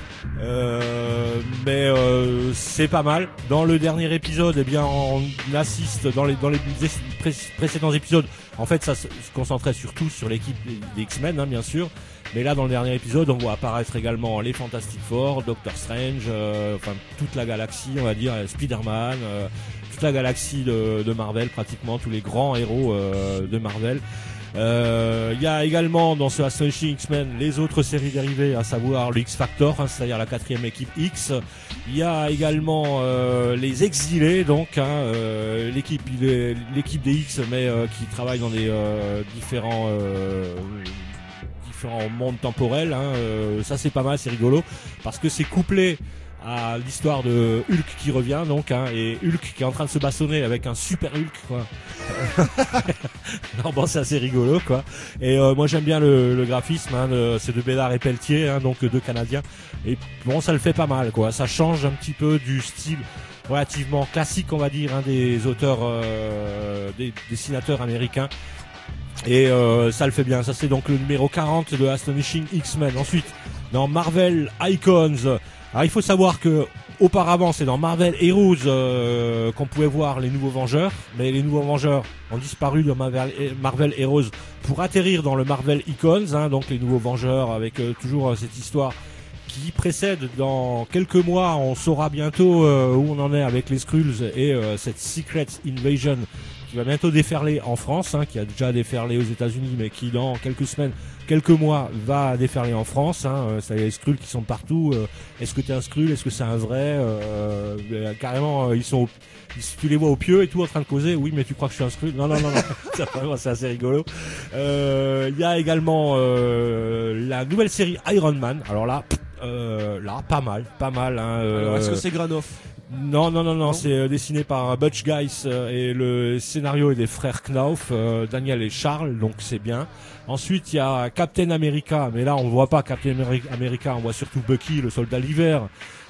euh, mais euh, c'est pas mal. Dans le dernier épisode, eh bien, on assiste dans les dans les pré- précédents épisodes. En fait, ça se concentrait surtout sur l'équipe des X-Men, hein, bien sûr. Mais là, dans le dernier épisode, on voit apparaître également les Fantastic Four, Doctor Strange, euh, enfin toute la galaxie, on va dire, Spider-Man, euh, toute la galaxie de, de Marvel, pratiquement tous les grands héros euh, de Marvel. Il euh, y a également dans ce Astonishing X-Men les autres séries dérivées, à savoir le X-Factor, hein, c'est-à-dire la quatrième équipe X. Il y a également euh, les exilés, donc hein, euh, l'équipe l'équipe des X, mais euh, qui travaille dans des euh, différents euh, différents mondes temporels. Hein, euh, ça c'est pas mal, c'est rigolo parce que c'est couplé à l'histoire de Hulk qui revient, donc hein, et Hulk qui est en train de se bastonner avec un super Hulk, quoi. Alors bon, c'est assez rigolo, quoi. Et euh, moi j'aime bien le, le graphisme, hein, de, c'est de Bédard et Pelletier, hein, donc deux Canadiens. Et bon, ça le fait pas mal, quoi. Ça change un petit peu du style relativement classique, on va dire, hein, des auteurs, euh, des dessinateurs américains. Et euh, ça le fait bien. Ça c'est donc le numéro quarante de Astonishing X-Men. Ensuite, dans Marvel Icons. Alors il faut savoir que auparavant c'est dans Marvel Heroes euh, qu'on pouvait voir les nouveaux Vengeurs, mais les nouveaux Vengeurs ont disparu dans Marvel, Marvel Heroes pour atterrir dans le Marvel Icons, hein, donc les nouveaux Vengeurs avec euh, toujours euh, cette histoire qui précède. Dans quelques mois on saura bientôt euh, où on en est avec les Skrulls et euh, cette Secret Invasion qui va bientôt déferler en France, hein, qui a déjà déferlé aux États-Unis, mais qui dans quelques semaines, quelques mois va déferler en France. Hein. Ça y a les Skrulls qui sont partout. Euh, est-ce que t'es un Skrull? Est-ce que c'est un vrai? euh, euh, Carrément, euh, ils sont, au, ils, tu les vois au pieu et tout en train de causer. Oui, mais tu crois que je suis un Skrull? Non, non, non, non. Ça, vraiment, c'est assez rigolo. Il euh, y a également euh, la nouvelle série Iron Man. Alors là, euh, là, pas mal, pas mal. Hein, euh, Alors, est-ce que c'est Granoff? Non, non, non, non, non. C'est euh, dessiné par Butch Guice euh, et le scénario est des frères Knauf, euh, Daniel et Charles, donc c'est bien. Ensuite, il y a Captain America, mais là on voit pas Captain America, on voit surtout Bucky, le soldat d'hiver,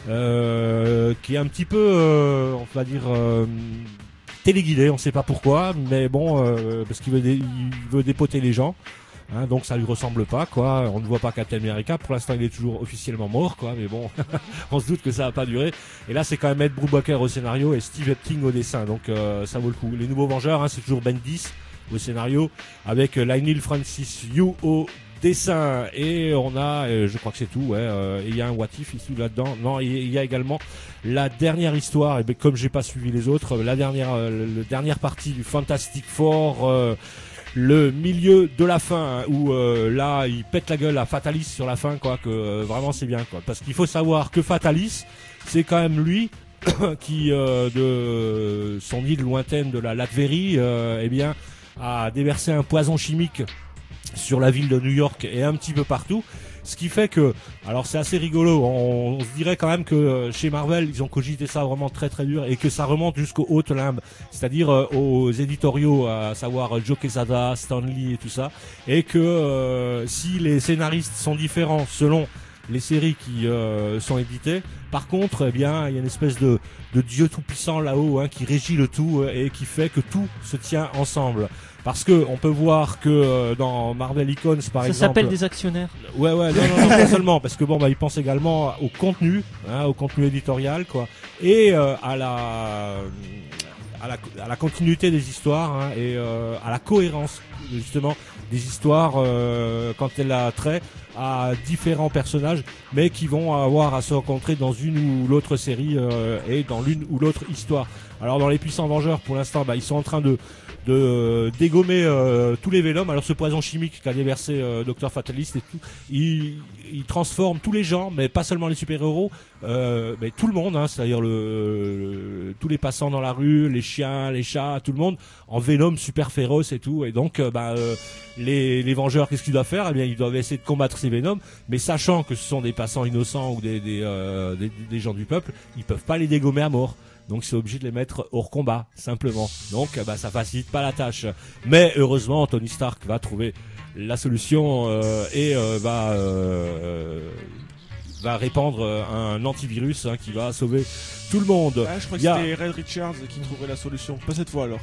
euh, qui est un petit peu, euh, on va dire, euh, téléguidé, on sait pas pourquoi, mais bon, euh, parce qu'il veut, dé- il veut dépoter les gens. Hein, donc ça lui ressemble pas, quoi. On ne voit pas Captain America. Pour l'instant, il est toujours officiellement mort, quoi. Mais bon, on se doute que ça va pas durer. Et là, c'est quand même Ed Brubaker au scénario et Steve Epting au dessin. Donc euh, ça vaut le coup. Les nouveaux Vengeurs, hein, c'est toujours Bendis au scénario avec euh, Lionel Francis Yu au dessin. Et on a, euh, je crois que c'est tout. Ouais. Euh, il y a un What If ici là-dedans. Non, il y a également la dernière histoire. Et ben comme j'ai pas suivi les autres, la dernière, euh, la dernière partie du Fantastic Four. Euh, le milieu de la fin, hein, où euh, là il pète la gueule à Fatalis sur la fin, quoi, que euh, vraiment c'est bien, quoi, parce qu'il faut savoir que Fatalis c'est quand même lui qui euh, de son île lointaine de la Latverie euh, eh bien a déversé un poison chimique sur la ville de New York et un petit peu partout. Ce qui fait que, alors c'est assez rigolo, on, on se dirait quand même que chez Marvel, ils ont cogité ça vraiment très très dur et que ça remonte jusqu'aux hautes limbes, c'est-à-dire euh, aux éditoriaux, à savoir Joe Quesada, Stan Lee et tout ça, et que euh, si les scénaristes sont différents selon les séries qui euh, sont éditées, par contre, eh bien, il y a une espèce de, de dieu tout-puissant là-haut, hein, qui régit le tout euh, et qui fait que tout se tient ensemble. Parce que on peut voir que euh, dans Marvel Icons, par ça exemple, ça s'appelle des actionnaires. Ouais, ouais, non, non, non, pas seulement, parce que bon, bah, ils pensent également au contenu, hein, au contenu éditorial, quoi, et euh, à la, à la, à la continuité des histoires, hein, et euh, à la cohérence justement des histoires euh, quand elle a trait à différents personnages, mais qui vont avoir à se rencontrer dans une ou l'autre série euh, et dans l'une ou l'autre histoire. Alors dans les Puissants Vengeurs, pour l'instant, bah, ils sont en train de de euh, dégommer euh, tous les Venom. Alors ce poison chimique qu'a déversé euh, Docteur Fataliste et tout, il, il transforme tous les gens, mais pas seulement les super-héros, euh, mais tout le monde, hein, c'est-à-dire le, le, tous les passants dans la rue, les chiens, les chats, tout le monde, en Venom super féroce et tout. Et donc, euh, bah, euh, les, les Vengeurs, qu'est-ce qu'ils doivent faire? Eh bien, ils doivent essayer de combattre ces Venom, mais sachant que ce sont des passants innocents ou des, des, euh, des, des gens du peuple, ils peuvent pas les dégommer à mort. Donc c'est obligé de les mettre hors combat, simplement. Donc bah, ça facilite pas la tâche. Mais heureusement, Tony Stark va trouver la solution euh, et euh, va euh, va répandre un antivirus, hein, qui va sauver tout le monde. Ah, je crois que Il y a... c'était Red Richards qui trouverait la solution. Pas cette fois alors.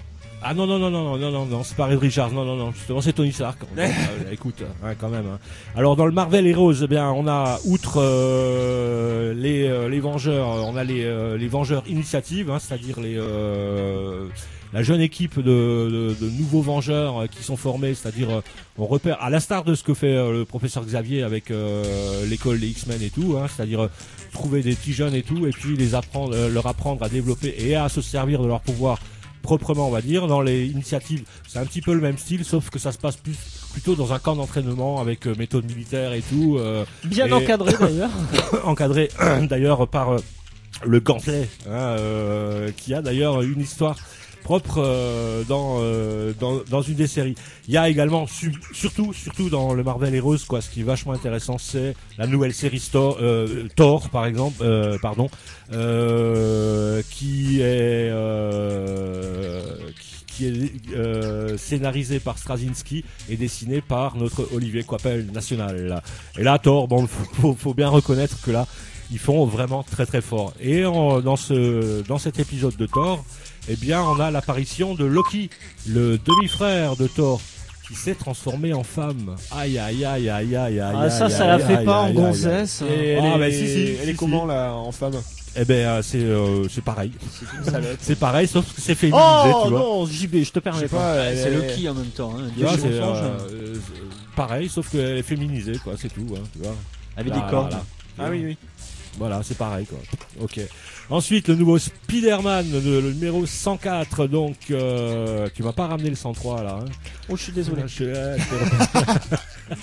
Ah non non non non non non non c'est pas Reed Richards, non non non justement c'est Tony Stark. euh, écoute hein, quand même hein. Alors dans le Marvel Heroes eh bien on a outre euh, les euh, les Vengeurs, on a les euh, les Vengeurs Initiative hein, c'est-à-dire les euh, la jeune équipe de, de, de nouveaux Vengeurs euh, qui sont formés, c'est-à-dire euh, on repère à l'instar de ce que fait euh, le professeur Xavier avec euh, l'école des X-Men et tout hein, c'est-à-dire euh, trouver des petits jeunes et tout et puis les apprendre euh, leur apprendre à développer et à se servir de leur pouvoir proprement on va dire. Dans les initiatives c'est un petit peu le même style sauf que ça se passe plus plutôt dans un camp d'entraînement avec euh, méthode militaire et tout euh, Bien et encadré d'ailleurs. encadré d'ailleurs par euh, le Gantelet hein, euh, qui a d'ailleurs une histoire propre euh, dans, euh, dans dans une des séries. Il y a également su- surtout surtout dans le Marvel Heroes quoi, ce qui est vachement intéressant c'est la nouvelle série Thor, euh, Thor par exemple euh, pardon euh, qui est euh, qui, qui est euh, scénarisée par Straczynski et dessinée par notre Olivier Coipel national. Et là Thor bon faut, faut bien reconnaître que là ils font vraiment très très fort. Et en, dans ce dans cet épisode de Thor eh bien, on a l'apparition de Loki, le demi-frère de Thor, qui s'est transformé en femme. Aïe, aïe, aïe, aïe, aïe, aïe. Ah, ça, ça la fait pas en gonzesse. Et elle, Ah, est, bah, si, si, elle si, est si. comment là en femme? Eh ben, euh, c'est euh, c'est pareil. Ça va être- C'est pareil, sauf que c'est féminisé, Oh tu vois. non, J B, je te permets Je sais pas. pas, elle- C'est elle- Loki en même temps. Hein. Tu vois, Dieu c'est change. euh, euh, pareil, sauf qu'elle est féminisée, quoi, c'est tout, hein, tu vois. Avec Là, des cordes. là, là. Ah oui, oui. Voilà, c'est pareil, quoi. Ok. Ensuite, le nouveau Spider-Man, le, le numéro cent quatre, donc, euh, tu m'as pas ramené le cent trois, là, hein. Oh, je suis désolé. Je- ouais, c'est-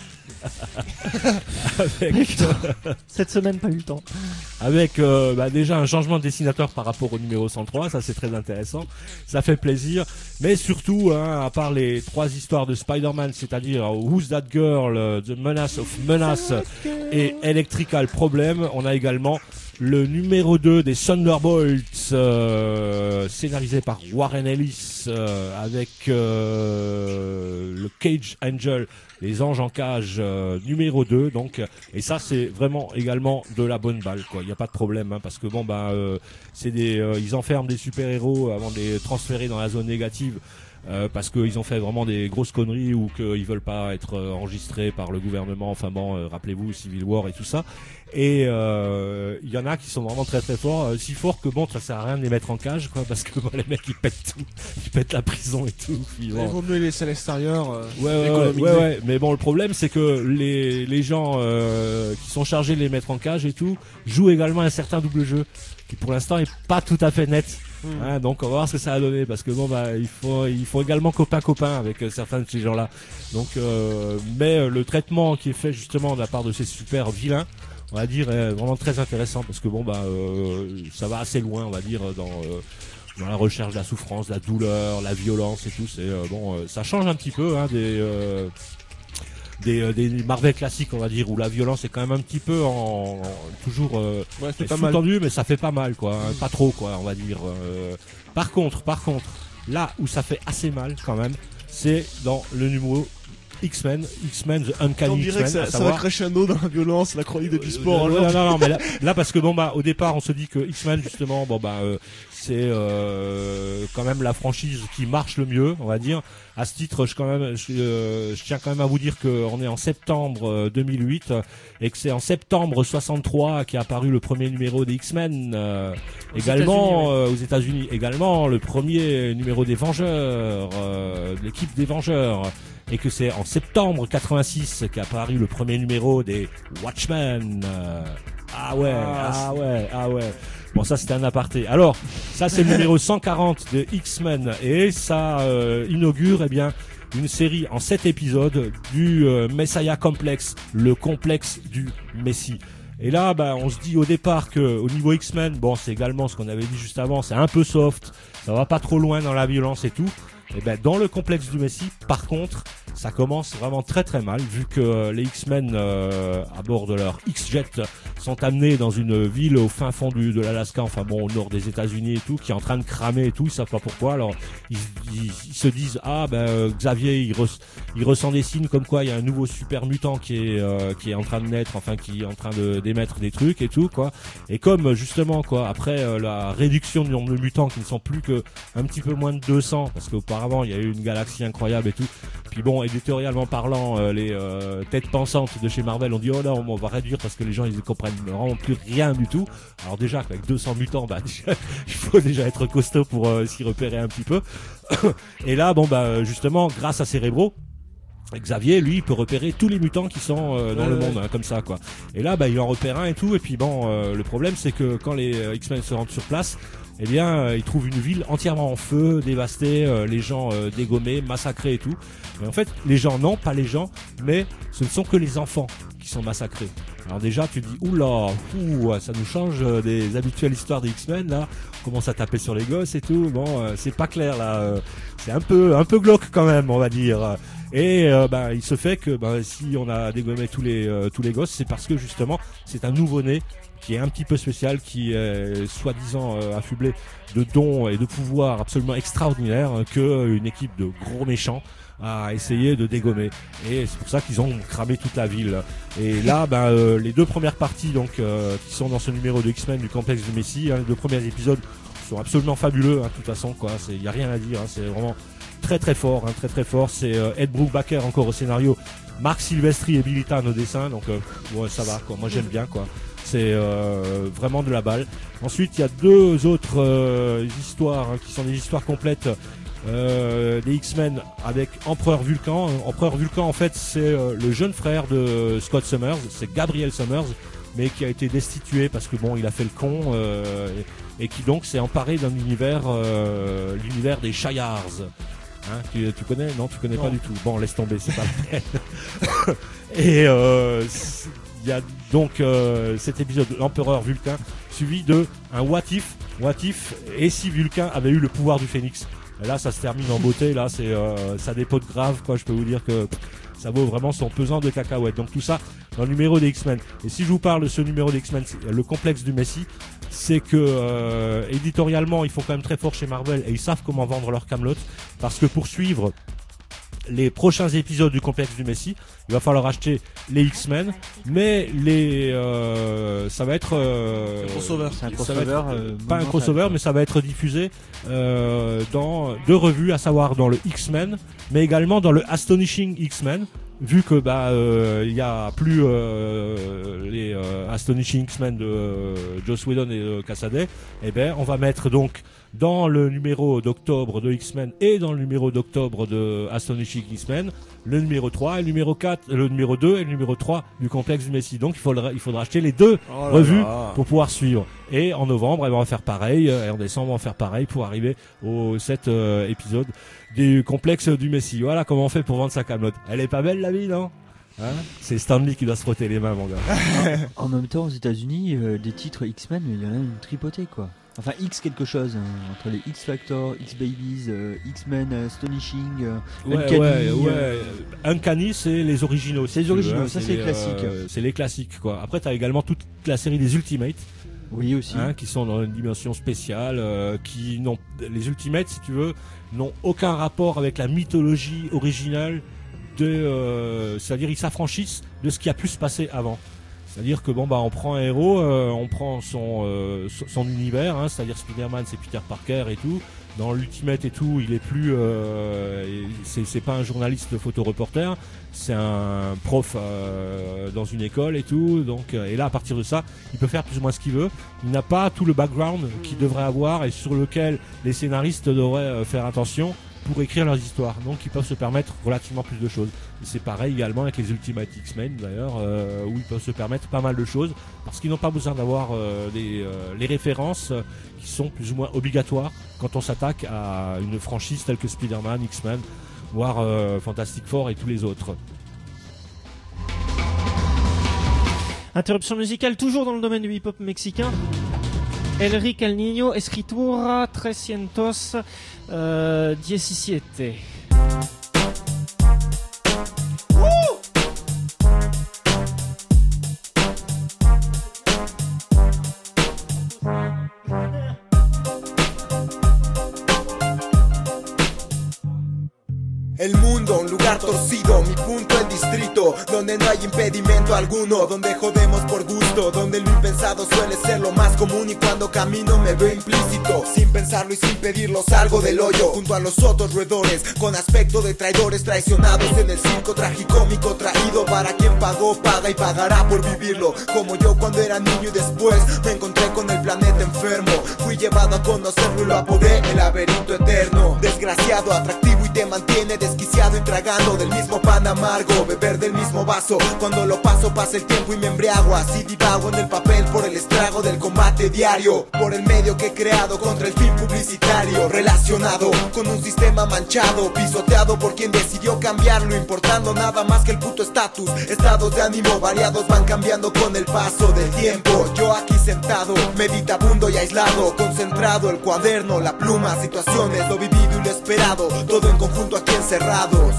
avec, Cette semaine, pas eu le temps. avec euh, bah, déjà un changement de dessinateur par rapport au numéro cent trois, ça c'est très intéressant, ça fait plaisir, mais surtout, hein, à part les trois histoires de Spider-Man, c'est-à-dire Who's That Girl, euh, The Menace of Menace et Electrical Problem, on a également le numéro deux des Thunderbolts, euh, scénarisé par Warren Ellis, euh, avec euh, le Cage Angel, les anges en cage, euh, numéro deux, donc, et ça c'est vraiment également de la bonne balle, quoi. Il n'y a pas de problème, hein, parce que bon bah euh, c'est des, euh, ils enferment des super héros avant de les transférer dans la zone négative. Euh, parce qu'ils ont fait vraiment des grosses conneries ou qu'ils veulent pas être euh, enregistrés par le gouvernement. Enfin bon, euh, rappelez-vous Civil War et tout ça. Et il euh, y en a qui sont vraiment très très forts, euh, si forts que bon, ça sert à rien de les mettre en cage, quoi, parce que bon, les mecs ils pètent tout, ils pètent la prison et tout. Puis, Il bon. vaut mieux les laisser à l'extérieur. euh, Ouais, ouais, ouais, économiser. ouais, ouais. Mais bon, le problème, c'est que les, les gens euh, qui sont chargés de les mettre en cage et tout jouent également un certain double jeu qui, pour l'instant, est pas tout à fait net. Hmm. Hein, donc, on va voir ce que ça a donné parce que bon, bah, il faut, il faut également copain copain avec euh, certains de ces gens-là. Donc, euh, mais euh, le traitement qui est fait justement de la part de ces super vilains, on va dire, est vraiment très intéressant parce que bon, bah, euh, ça va assez loin, on va dire, dans euh, dans la recherche de la souffrance, de la douleur, la violence et tout. C'est euh, bon, euh, ça change un petit peu hein, des euh, des, euh, des Marvel classiques, on va dire, où la violence est quand même un petit peu en, en- toujours euh, Ouais, c'est pas mal. sous-tendu, mais ça fait pas mal, quoi, hein, pas trop, quoi, on va dire. euh. Par contre, par contre, là où ça fait assez mal quand même, c'est dans le numéro X-Men, X-Men The On Uncanny dirait X-Men. que ça, à ça savoir- va crescendo dans la violence, la chronique de du sport. euh, genre. non, non, non, mais là, là, parce que bon bah au départ on se dit que X-Men justement bon bah euh, c'est euh, quand même la franchise qui marche le mieux, on va dire. À ce titre, je quand même, je, euh, je tiens quand même à vous dire qu'on est en septembre euh, deux mille huit euh, et que c'est en septembre soixante-trois qu'est apparu le premier numéro des X-Men. euh, Aux également États-Unis, euh, aux États-Unis, également le premier numéro des Vengeurs, euh, de l'équipe des Vengeurs. Et que c'est en septembre quatre-vingt-six qu'est apparu le premier numéro des Watchmen. Euh, ah ouais, Ah, ah ouais, ah ouais. Bon, ça c'était un aparté. Alors, ça c'est le numéro cent quarante de X-Men et ça euh, inaugure eh bien une série en sept épisodes du euh, Messiah Complex, le complexe du Messie. Et là, bah, on se dit au départ que au niveau X-Men, bon, c'est également ce qu'on avait dit juste avant, c'est un peu soft, ça va pas trop loin dans la violence et tout. Et ben dans le complexe du Messie, par contre, ça commence vraiment très très mal, vu que les X-Men euh, à bord de leur X-Jet sont amenés dans une ville au fin fond du, de l'Alaska, enfin bon, au nord des États-Unis et tout, qui est en train de cramer et tout, ils savent pas pourquoi. Alors ils, ils, ils se disent ah ben euh, Xavier il, re, il ressent des signes comme quoi il y a un nouveau super mutant qui est euh, qui est en train de naître, enfin qui est en train de d'émettre des trucs et tout quoi. Et comme justement quoi, après euh, la réduction du nombre de mutants qui ne sont plus que un petit peu moins de deux cents, parce qu'auparavant il y a eu une galaxie incroyable et tout. Puis bon, éditorialement parlant, euh, les euh, têtes pensantes de chez Marvel ont dit oh non, on va réduire parce que les gens ils comprennent vraiment plus rien du tout. Alors déjà avec deux cents mutants, bah déjà, il faut déjà être costaud pour euh, s'y repérer un petit peu. Et là bon bah justement grâce à Cerebro, Xavier, lui, il peut repérer tous les mutants qui sont euh, dans ouais, le monde, hein, comme ça, quoi. Et là, bah, il en repère un et tout. Et puis bon, euh, le problème, c'est que quand les euh, X-Men se rendent sur place, eh bien, euh, ils trouvent une ville entièrement en feu, dévastée, euh, les gens euh, dégommés, massacrés et tout. Mais en fait, les gens, non, pas les gens, mais ce ne sont que les enfants qui sont massacrés. Alors déjà, tu te dis, oula, ouh, ça nous change euh, des habituelles histoires des X-Men, là. On commence à taper sur les gosses et tout. Bon, euh, c'est pas clair, là. Euh, c'est un peu, un peu glauque quand même, on va dire. Et euh, bah, il se fait que bah, si on a dégommé tous les euh, tous les gosses, c'est parce que justement c'est un nouveau-né qui est un petit peu spécial, qui est soi-disant euh, affublé de dons et de pouvoirs absolument extraordinaires que une équipe de gros méchants a essayé de dégommer. Et c'est pour ça qu'ils ont cramé toute la ville. Et là, ben euh, les deux premières parties donc euh, qui sont dans ce numéro de X-Men du complexe du Messie, hein, les deux premiers épisodes sont absolument fabuleux. Hein, de toute façon, quoi, c'est y a rien à dire. Hein, c'est vraiment très très fort, hein, très très fort. C'est euh, Ed Brubaker encore au scénario, Marc Silvestri et Billy Tan au dessin. Donc euh, ouais, ça va, quoi. Moi j'aime bien, quoi. C'est euh, vraiment de la balle. Ensuite, il y a deux autres euh, histoires hein, qui sont des histoires complètes. Euh, des X-Men avec Empereur Vulcan. Empereur Vulcan, en fait, c'est euh, le jeune frère de Scott Summers, c'est Gabriel Summers, mais qui a été destitué parce que bon, il a fait le con euh, et, et qui donc s'est emparé d'un univers, euh, l'univers des Shi'ars. Hein, tu, tu connais? Non, tu connais non. Pas du tout. Bon, laisse tomber, c'est pas la peine. Et euh, il y a donc euh, cet épisode de l'Empereur Vulcan suivi de un What If, What If et si Vulcan avait eu le pouvoir du Phénix. Et là, ça se termine en beauté. Là, c'est euh, ça dépote grave, quoi. Je peux vous dire que ça vaut vraiment son pesant de cacahuètes. Donc tout ça dans le numéro des X-Men. Et si je vous parle de ce numéro des X-Men, le complexe du Messie, c'est que euh, éditorialement, ils font quand même très fort chez Marvel et ils savent comment vendre leur Camelot, parce que pour suivre les prochains épisodes du complexe du Messie, il va falloir acheter les X-Men, mais les euh, ça va être euh, un crossover. C'est un ça crossover, va être, euh, pas un crossover, mais ça va être diffusé euh, dans deux revues, à savoir dans le X-Men, mais également dans le Astonishing X-Men. Vu que bah il euh, y a plus euh, les euh, Astonishing X-Men de euh, Joss Whedon et de Cassaday, eh ben on va mettre donc dans le numéro d'octobre de X-Men et dans le numéro d'octobre de Astonishing X-Men le numéro trois et le numéro quatre, le numéro deux et le numéro trois du complexe du Messie. Donc il faudra il faudra acheter les deux oh là revues là. pour pouvoir suivre. Et en novembre, on va faire pareil, et en décembre, on va faire pareil pour arriver au sept euh, épisode du complexe du Messie. Voilà comment on fait pour vendre sa Camelot. Elle est pas belle la vie, non? Hein, c'est Stanley qui doit se frotter les mains, mon gars. En même temps, aux États-Unis, euh, des titres X-Men, il y en a une tripotée, quoi. Enfin, X quelque chose, hein, entre les X-Factor, X-Babies, euh, X-Men, Astonishing, euh, ouais, Uncanny. Ouais, ouais. Euh... Uncanny, c'est les originaux. C'est les originaux, veux, hein, ça c'est les classiques. Euh, c'est les classiques, quoi. Après, t'as également toute la série des Ultimates. Oui, aussi. Hein, qui sont dans une dimension spéciale, euh, qui n'ont, les Ultimates, si tu veux, n'ont aucun rapport avec la mythologie originale de, euh, c'est-à-dire ils s'affranchissent de ce qui a pu se passer avant. C'est-à-dire que bon bah on prend un héros, euh, on prend son euh, son univers, hein, c'est-à-dire Spider-Man c'est Peter Parker et tout. Dans l'Ultimate et tout, il est plus, euh, c'est c'est pas un journaliste photoreporter, c'est un prof euh, dans une école et tout. Donc et là à partir de ça, il peut faire plus ou moins ce qu'il veut. Il n'a pas tout le background qu'il devrait avoir et sur lequel les scénaristes devraient euh, faire attention pour écrire leurs histoires. Donc ils peuvent se permettre relativement plus de choses. Et c'est pareil également avec les Ultimate X-Men d'ailleurs, euh, où ils peuvent se permettre pas mal de choses parce qu'ils n'ont pas besoin d'avoir euh, les, euh, les références euh, qui sont plus ou moins obligatoires quand on s'attaque à une franchise telle que Spider-Man, X-Men, voire euh, Fantastic Four et tous les autres. Interruption musicale toujours dans le domaine du hip-hop mexicain. Enrique El Niño, escritura trescientos diecisiete. lícito, donde no hay impedimento alguno, donde jodemos por gusto, donde lo impensado suele ser lo más común y cuando camino me veo implícito. Sin pensarlo y sin pedirlo salgo del hoyo, junto a los otros roedores, con aspecto de traidores traicionados en el circo tragicómico traído para quien pagó, paga y pagará por vivirlo. Como yo cuando era niño y después me encontré con el planeta enfermo, fui llevado a conocerlo y lo apodé el laberinto eterno. Desgraciado, atractivo y te mantiene desquiciado y tragando del mismo pan amargo, beber del mismo vaso. Cuando lo paso pasa el tiempo y me embriago, así divago en el papel por el estrago del combate diario, por el medio que he creado contra el fin publicitario, relacionado con un sistema manchado, pisoteado por quien decidió cambiarlo, importando nada más que el puto estatus. Estados de ánimo variados van cambiando con el paso del tiempo. Yo aquí sentado, meditabundo y aislado, concentrado, el cuaderno, la pluma, situaciones, lo vivido y lo esperado, todo en conjunto aquí encerrados.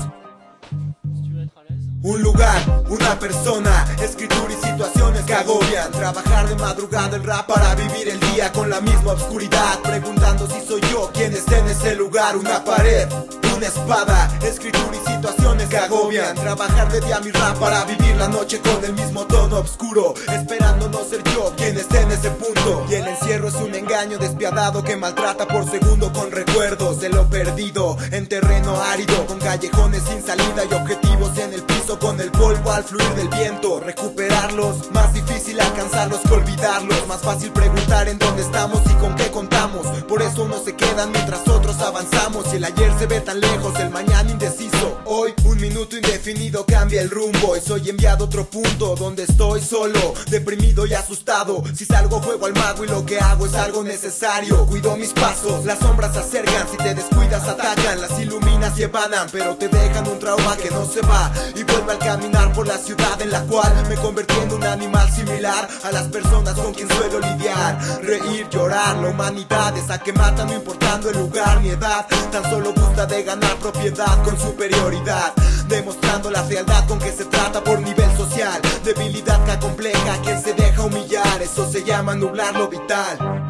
Un lugar, una persona, escritura y situaciones que agobian. Trabajar de madrugada el rap para vivir el día con la misma oscuridad, preguntando si soy yo quien esté en ese lugar. Una pared, una espada, escritura y situaciones que agobian. Trabajar de día mi rap para vivir la noche con el mismo tono oscuro, esperando no ser yo quien esté en ese punto. Y el encierro es un engaño despiadado que maltrata por segundo con recuerdos de lo perdido en terreno árido, con callejones sin salida y objetivos en el piso, con el polvo al fluir del viento. Recuperarlos, más difícil alcanzarlos que olvidarlos. Más fácil preguntar en dónde estamos y con qué contamos. Por eso unos se quedan mientras otros avanzamos. Y el ayer se ve tan lejos, el mañana indeciso. Hoy un minuto indefinido cambia el rumbo y soy enviado a otro punto donde estoy solo, deprimido y asustado. Si salgo juego al mago y lo que hago es algo necesario. Cuido mis pasos, las sombras se acercan, si te descuidas atacan. Las iluminas y evanan, pero te dejan un trauma que no se va y vuelve al caminar por la ciudad en la cual me convertí en un animal similar a las personas con quien suelo lidiar. Reír, llorar, la humanidad esa que mata no importando el lugar ni edad, tan solo gusta de ganar propiedad con superioridad, demostrando la fealdad con que se trata por nivel social. Debilidad que acompleja a quien se deja humillar, eso se llama nublar lo vital.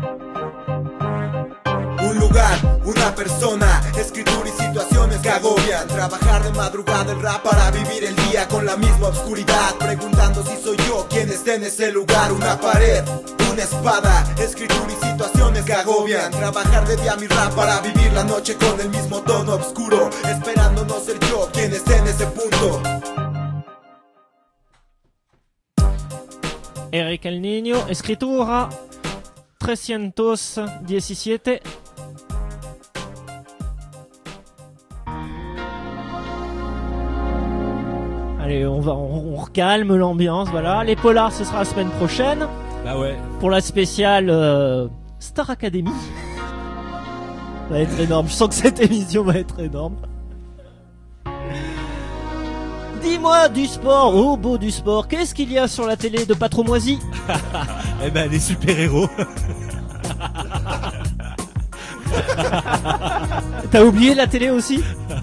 Un lugar, una persona, escritura y situaciones que agobian. Trabajar de madrugada el rap para vivir el día con la misma oscuridad, preguntando si soy yo quien esté en ese lugar. Una pared, una espada, escritura y situaciones que agobian. Trabajar de día mi rap para vivir la noche con el mismo tono oscuro, esperando no ser yo quien esté en ese punto. Eric El Niño, escritura trescientos diecisiete. Allez, on va, on, on recalme l'ambiance, voilà. Les polars, ce sera la semaine prochaine. Bah ouais. Pour la spéciale euh, Star Academy. Ça va être énorme. Je sens que cette émission va être énorme. Dis-moi du sport, oh beau du sport. Qu'est-ce qu'il y a sur la télé de pas trop moisi? Eh ben, les super-héros. T'as oublié la télé aussi?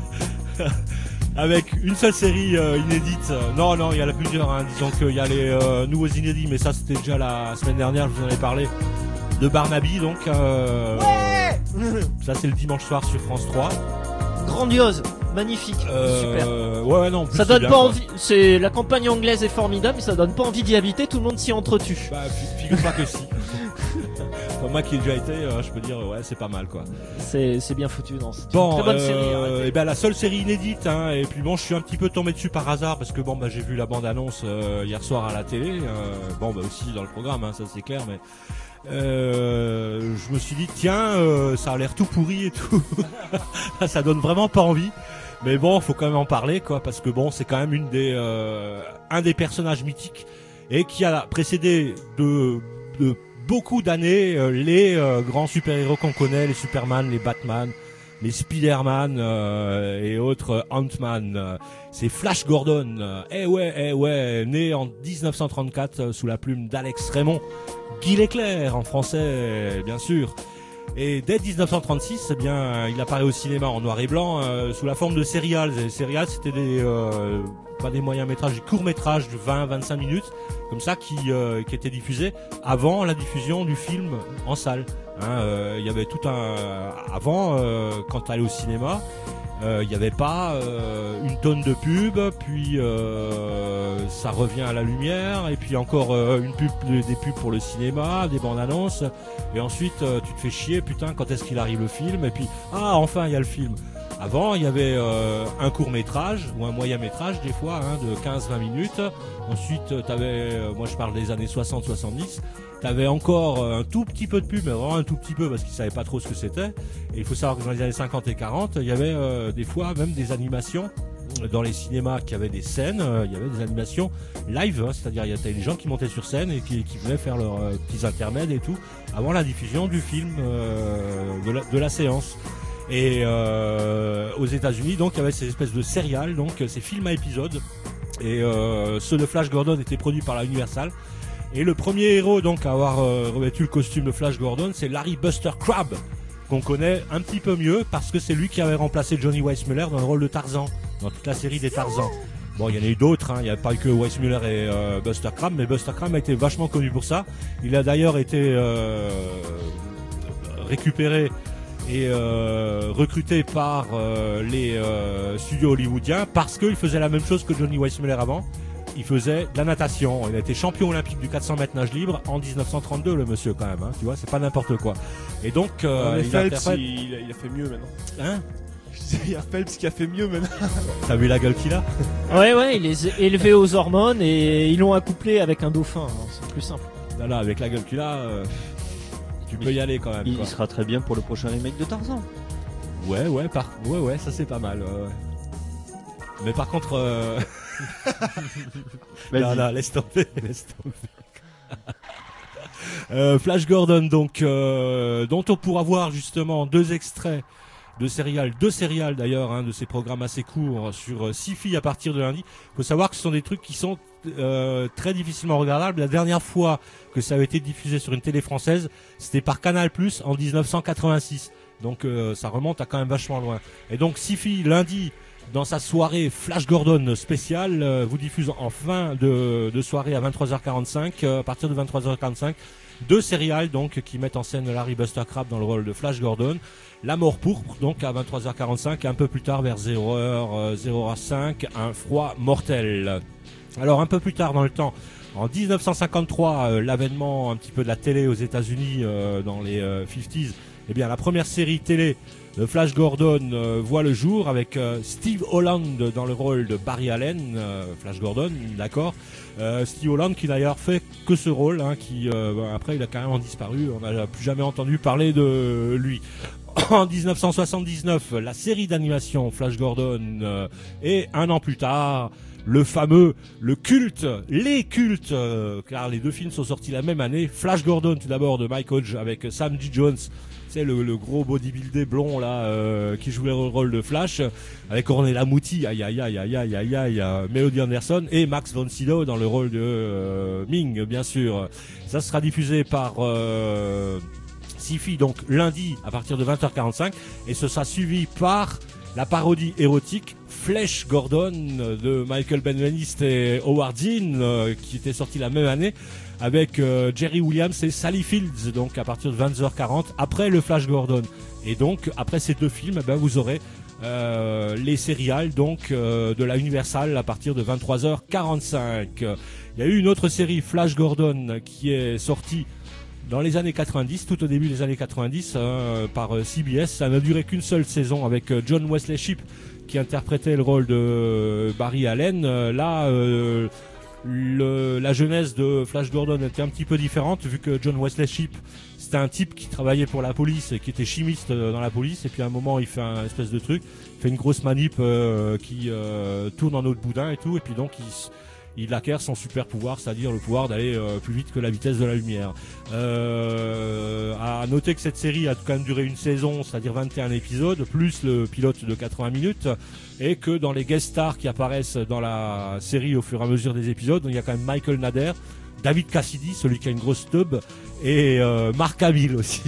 Avec une seule série euh, inédite. Non, non, il y en a plusieurs. Hein. Disons qu'il y a les euh, nouveaux inédits, mais ça c'était déjà la semaine dernière, je vous en ai parlé. De Barnaby, donc. Euh, ouais ça c'est le dimanche soir sur France trois. Grandiose, magnifique, euh, super. Ouais, ouais, non. En plus, ça donne bien, pas quoi. envie. C'est la campagne anglaise est formidable, mais ça donne pas envie d'y habiter. Tout le monde s'y entretue. Bah, figure-toi que si. Enfin, moi qui ai déjà été, euh, je peux dire ouais, c'est pas mal quoi. C'est c'est bien foutu, non. C'est bon, une très bonne euh, série. Arrêtez. Et ben la seule série inédite, hein. Et puis bon, je suis un petit peu tombé dessus par hasard parce que bon, bah j'ai vu la bande annonce euh, hier soir à la télé. Euh, bon, bah aussi dans le programme, hein, ça c'est clair, mais. Euh, je me suis dit tiens euh, ça a l'air tout pourri et tout. Ça donne vraiment pas envie, mais bon faut quand même en parler quoi, parce que bon c'est quand même une des euh, un des personnages mythiques et qui a précédé de, de beaucoup d'années euh, les euh, grands super-héros qu'on connaît, les Superman, les Batman, les Spider-Man euh, et autres Ant-Man. Euh, c'est Flash Gordon, euh, eh ouais eh ouais né en dix-neuf cent trente-quatre euh, sous la plume d'Alex Raymond, Guy Leclerc en français bien sûr. Et dès dix-neuf cent trente-six, eh bien, il apparaît au cinéma en noir et blanc euh, sous la forme de serials. Et les serials, c'était des euh, pas des moyens métrages, des courts métrages de vingt à vingt-cinq minutes, comme ça, qui euh, qui étaient diffusés avant la diffusion du film en salle. Hein, euh, il y avait tout un avant euh, quand t'allais au cinéma. il n'y avait pas euh, une tonne de pubs, puis euh, ça revient à la lumière, et puis encore euh, une pub, des pubs pour le cinéma, des bandes annonces, et ensuite euh, tu te fais chier, putain, quand est-ce qu'il arrive le film, et puis ah enfin il y a le film. Avant il y avait euh, un court métrage ou un moyen métrage des fois hein, de quinze à vingt minutes. Ensuite t'avais, euh, moi je parle des années soixante soixante-dix. T'avais encore un tout petit peu de pub, mais vraiment un tout petit peu parce qu'ils savaient pas trop ce que c'était. Et il faut savoir que dans les années cinquante et quarante, il y avait euh, des fois même des animations dans les cinémas qui avaient des scènes. Euh, il y avait des animations live, hein, c'est-à-dire il y avait des gens qui montaient sur scène et qui, qui venaient faire leurs euh, petits intermèdes et tout avant la diffusion du film euh, de, la, de la séance. Et euh, aux États-Unis, donc il y avait ces espèces de serials, donc ces films à épisodes. Et euh, ceux de Flash Gordon étaient produits par la Universal. Et le premier héros donc à avoir euh, revêtu le costume de Flash Gordon, c'est Larry Buster Crabbe, qu'on connaît un petit peu mieux parce que c'est lui qui avait remplacé Johnny Weissmuller dans le rôle de Tarzan, dans toute la série des Tarzans. Bon, il y en a eu d'autres, hein. Il n'y a pas que Weissmuller et euh, Buster Crabbe, mais Buster Crabbe a été vachement connu pour ça. Il a d'ailleurs été euh, récupéré et euh, recruté par euh, les euh, studios hollywoodiens parce qu'il faisait la même chose que Johnny Weissmuller avant. Il faisait de la natation. Il a été champion olympique du quatre cents mètres nage libre en dix-neuf cent trente-deux, le monsieur, quand même. Hein, tu vois, c'est pas n'importe quoi. Et donc, euh, il, il, Phelps, interprète... il, il a fait mieux maintenant. Hein? Il y a Phelps qui a fait mieux maintenant. T'as vu la gueule qu'il a? Ouais, ouais, il est élevé aux hormones et ils l'ont accouplé avec un dauphin. Hein, c'est plus simple. Là, là, avec la gueule qu'il a, euh, tu peux y aller quand même. Il quoi. sera très bien pour le prochain remake de Tarzan. Ouais, ouais, par... ouais, ouais, ça c'est pas mal. Ouais. Mais par contre. Euh... non, non, laisse tomber, laisse tomber. euh, Flash Gordon, donc, euh, dont on pourra voir justement deux extraits de serial, deux serials d'ailleurs, hein, de ces programmes assez courts sur euh, Syfy à partir de lundi. Il faut savoir que ce sont des trucs qui sont euh, très difficilement regardables. La dernière fois que ça avait été diffusé sur une télé française, c'était par Canal Plus en dix-neuf cent quatre-vingt-six. Donc euh, ça remonte à quand même vachement loin. Et donc Syfy lundi, dans sa soirée Flash Gordon spéciale, euh, vous diffuse en fin de, de soirée à vingt-trois heures quarante-cinq, euh, à partir de vingt-trois heures quarante-cinq, deux serials donc qui mettent en scène Larry Buster Crabbe dans le rôle de Flash Gordon. La mort pourpre donc à vingt-trois heures quarante-cinq, et un peu plus tard vers zéro heure cinq, un froid mortel. Alors un peu plus tard dans le temps, en dix-neuf cent cinquante-trois, euh, l'avènement un petit peu de la télé aux États-Unis euh, dans les euh, cinquantaines, eh bien la première série télé de Flash Gordon euh, voit le jour avec euh, Steve Holland dans le rôle de Barry Allen, euh, Flash Gordon, d'accord. Euh, Steve Holland qui d'ailleurs fait que ce rôle, hein, qui euh, ben, après il a carrément disparu, on n'a plus jamais entendu parler de lui. En dix-neuf cent soixante-dix-neuf, la série d'animation Flash Gordon, euh, et un an plus tard, le fameux, le culte, les cultes, euh, car les deux films sont sortis la même année. Flash Gordon tout d'abord de Mike Hodge avec Sam G. Jones, c'est le, le gros bodybuildé blond là euh, qui jouait le rôle de Flash, avec Ornella Muti, aïe aïe aïe aïe aïe aïe aïe, euh, Melody Anderson et Max von Sydow dans le rôle de euh, Ming, bien sûr. Ça sera diffusé par euh, Syfy donc lundi à partir de vingt heures quarante-cinq, et ce sera suivi par la parodie érotique Flash Gordon de Michael Benveniste et Howard Dean, euh, qui était sorti la même année avec euh, Jerry Williams et Sally Fields, donc à partir de vingt heures quarante après le Flash Gordon. Et donc après ces deux films, eh ben, vous aurez euh, les serials donc euh, de la Universal à partir de vingt-trois heures quarante-cinq. Il y a eu une autre série Flash Gordon qui est sortie dans les années quatre-vingt-dix, tout au début des années quatre-vingt-dix, euh, par euh, C B S. Ça n'a duré qu'une seule saison avec euh, John Wesley Shipp qui interprétait le rôle de euh, Barry Allen. Euh, là, euh, le, la jeunesse de Flash Gordon était un petit peu différente, vu que John Wesley Shipp, c'était un type qui travaillait pour la police et qui était chimiste euh, dans la police, et puis à un moment il fait un espèce de truc, il fait une grosse manip euh, qui euh, tourne en autre boudin et tout, et puis donc il il acquiert son super pouvoir, c'est-à-dire le pouvoir d'aller euh, plus vite que la vitesse de la lumière. Euh, à noter que cette série a quand même duré une saison, c'est-à-dire vingt et un épisodes, plus le pilote de quatre-vingts minutes, et que dans les guest stars qui apparaissent dans la série au fur et à mesure des épisodes, il y a quand même Michael Nader, David Cassidy, celui qui a une grosse tub, et euh, Mark Hamill aussi.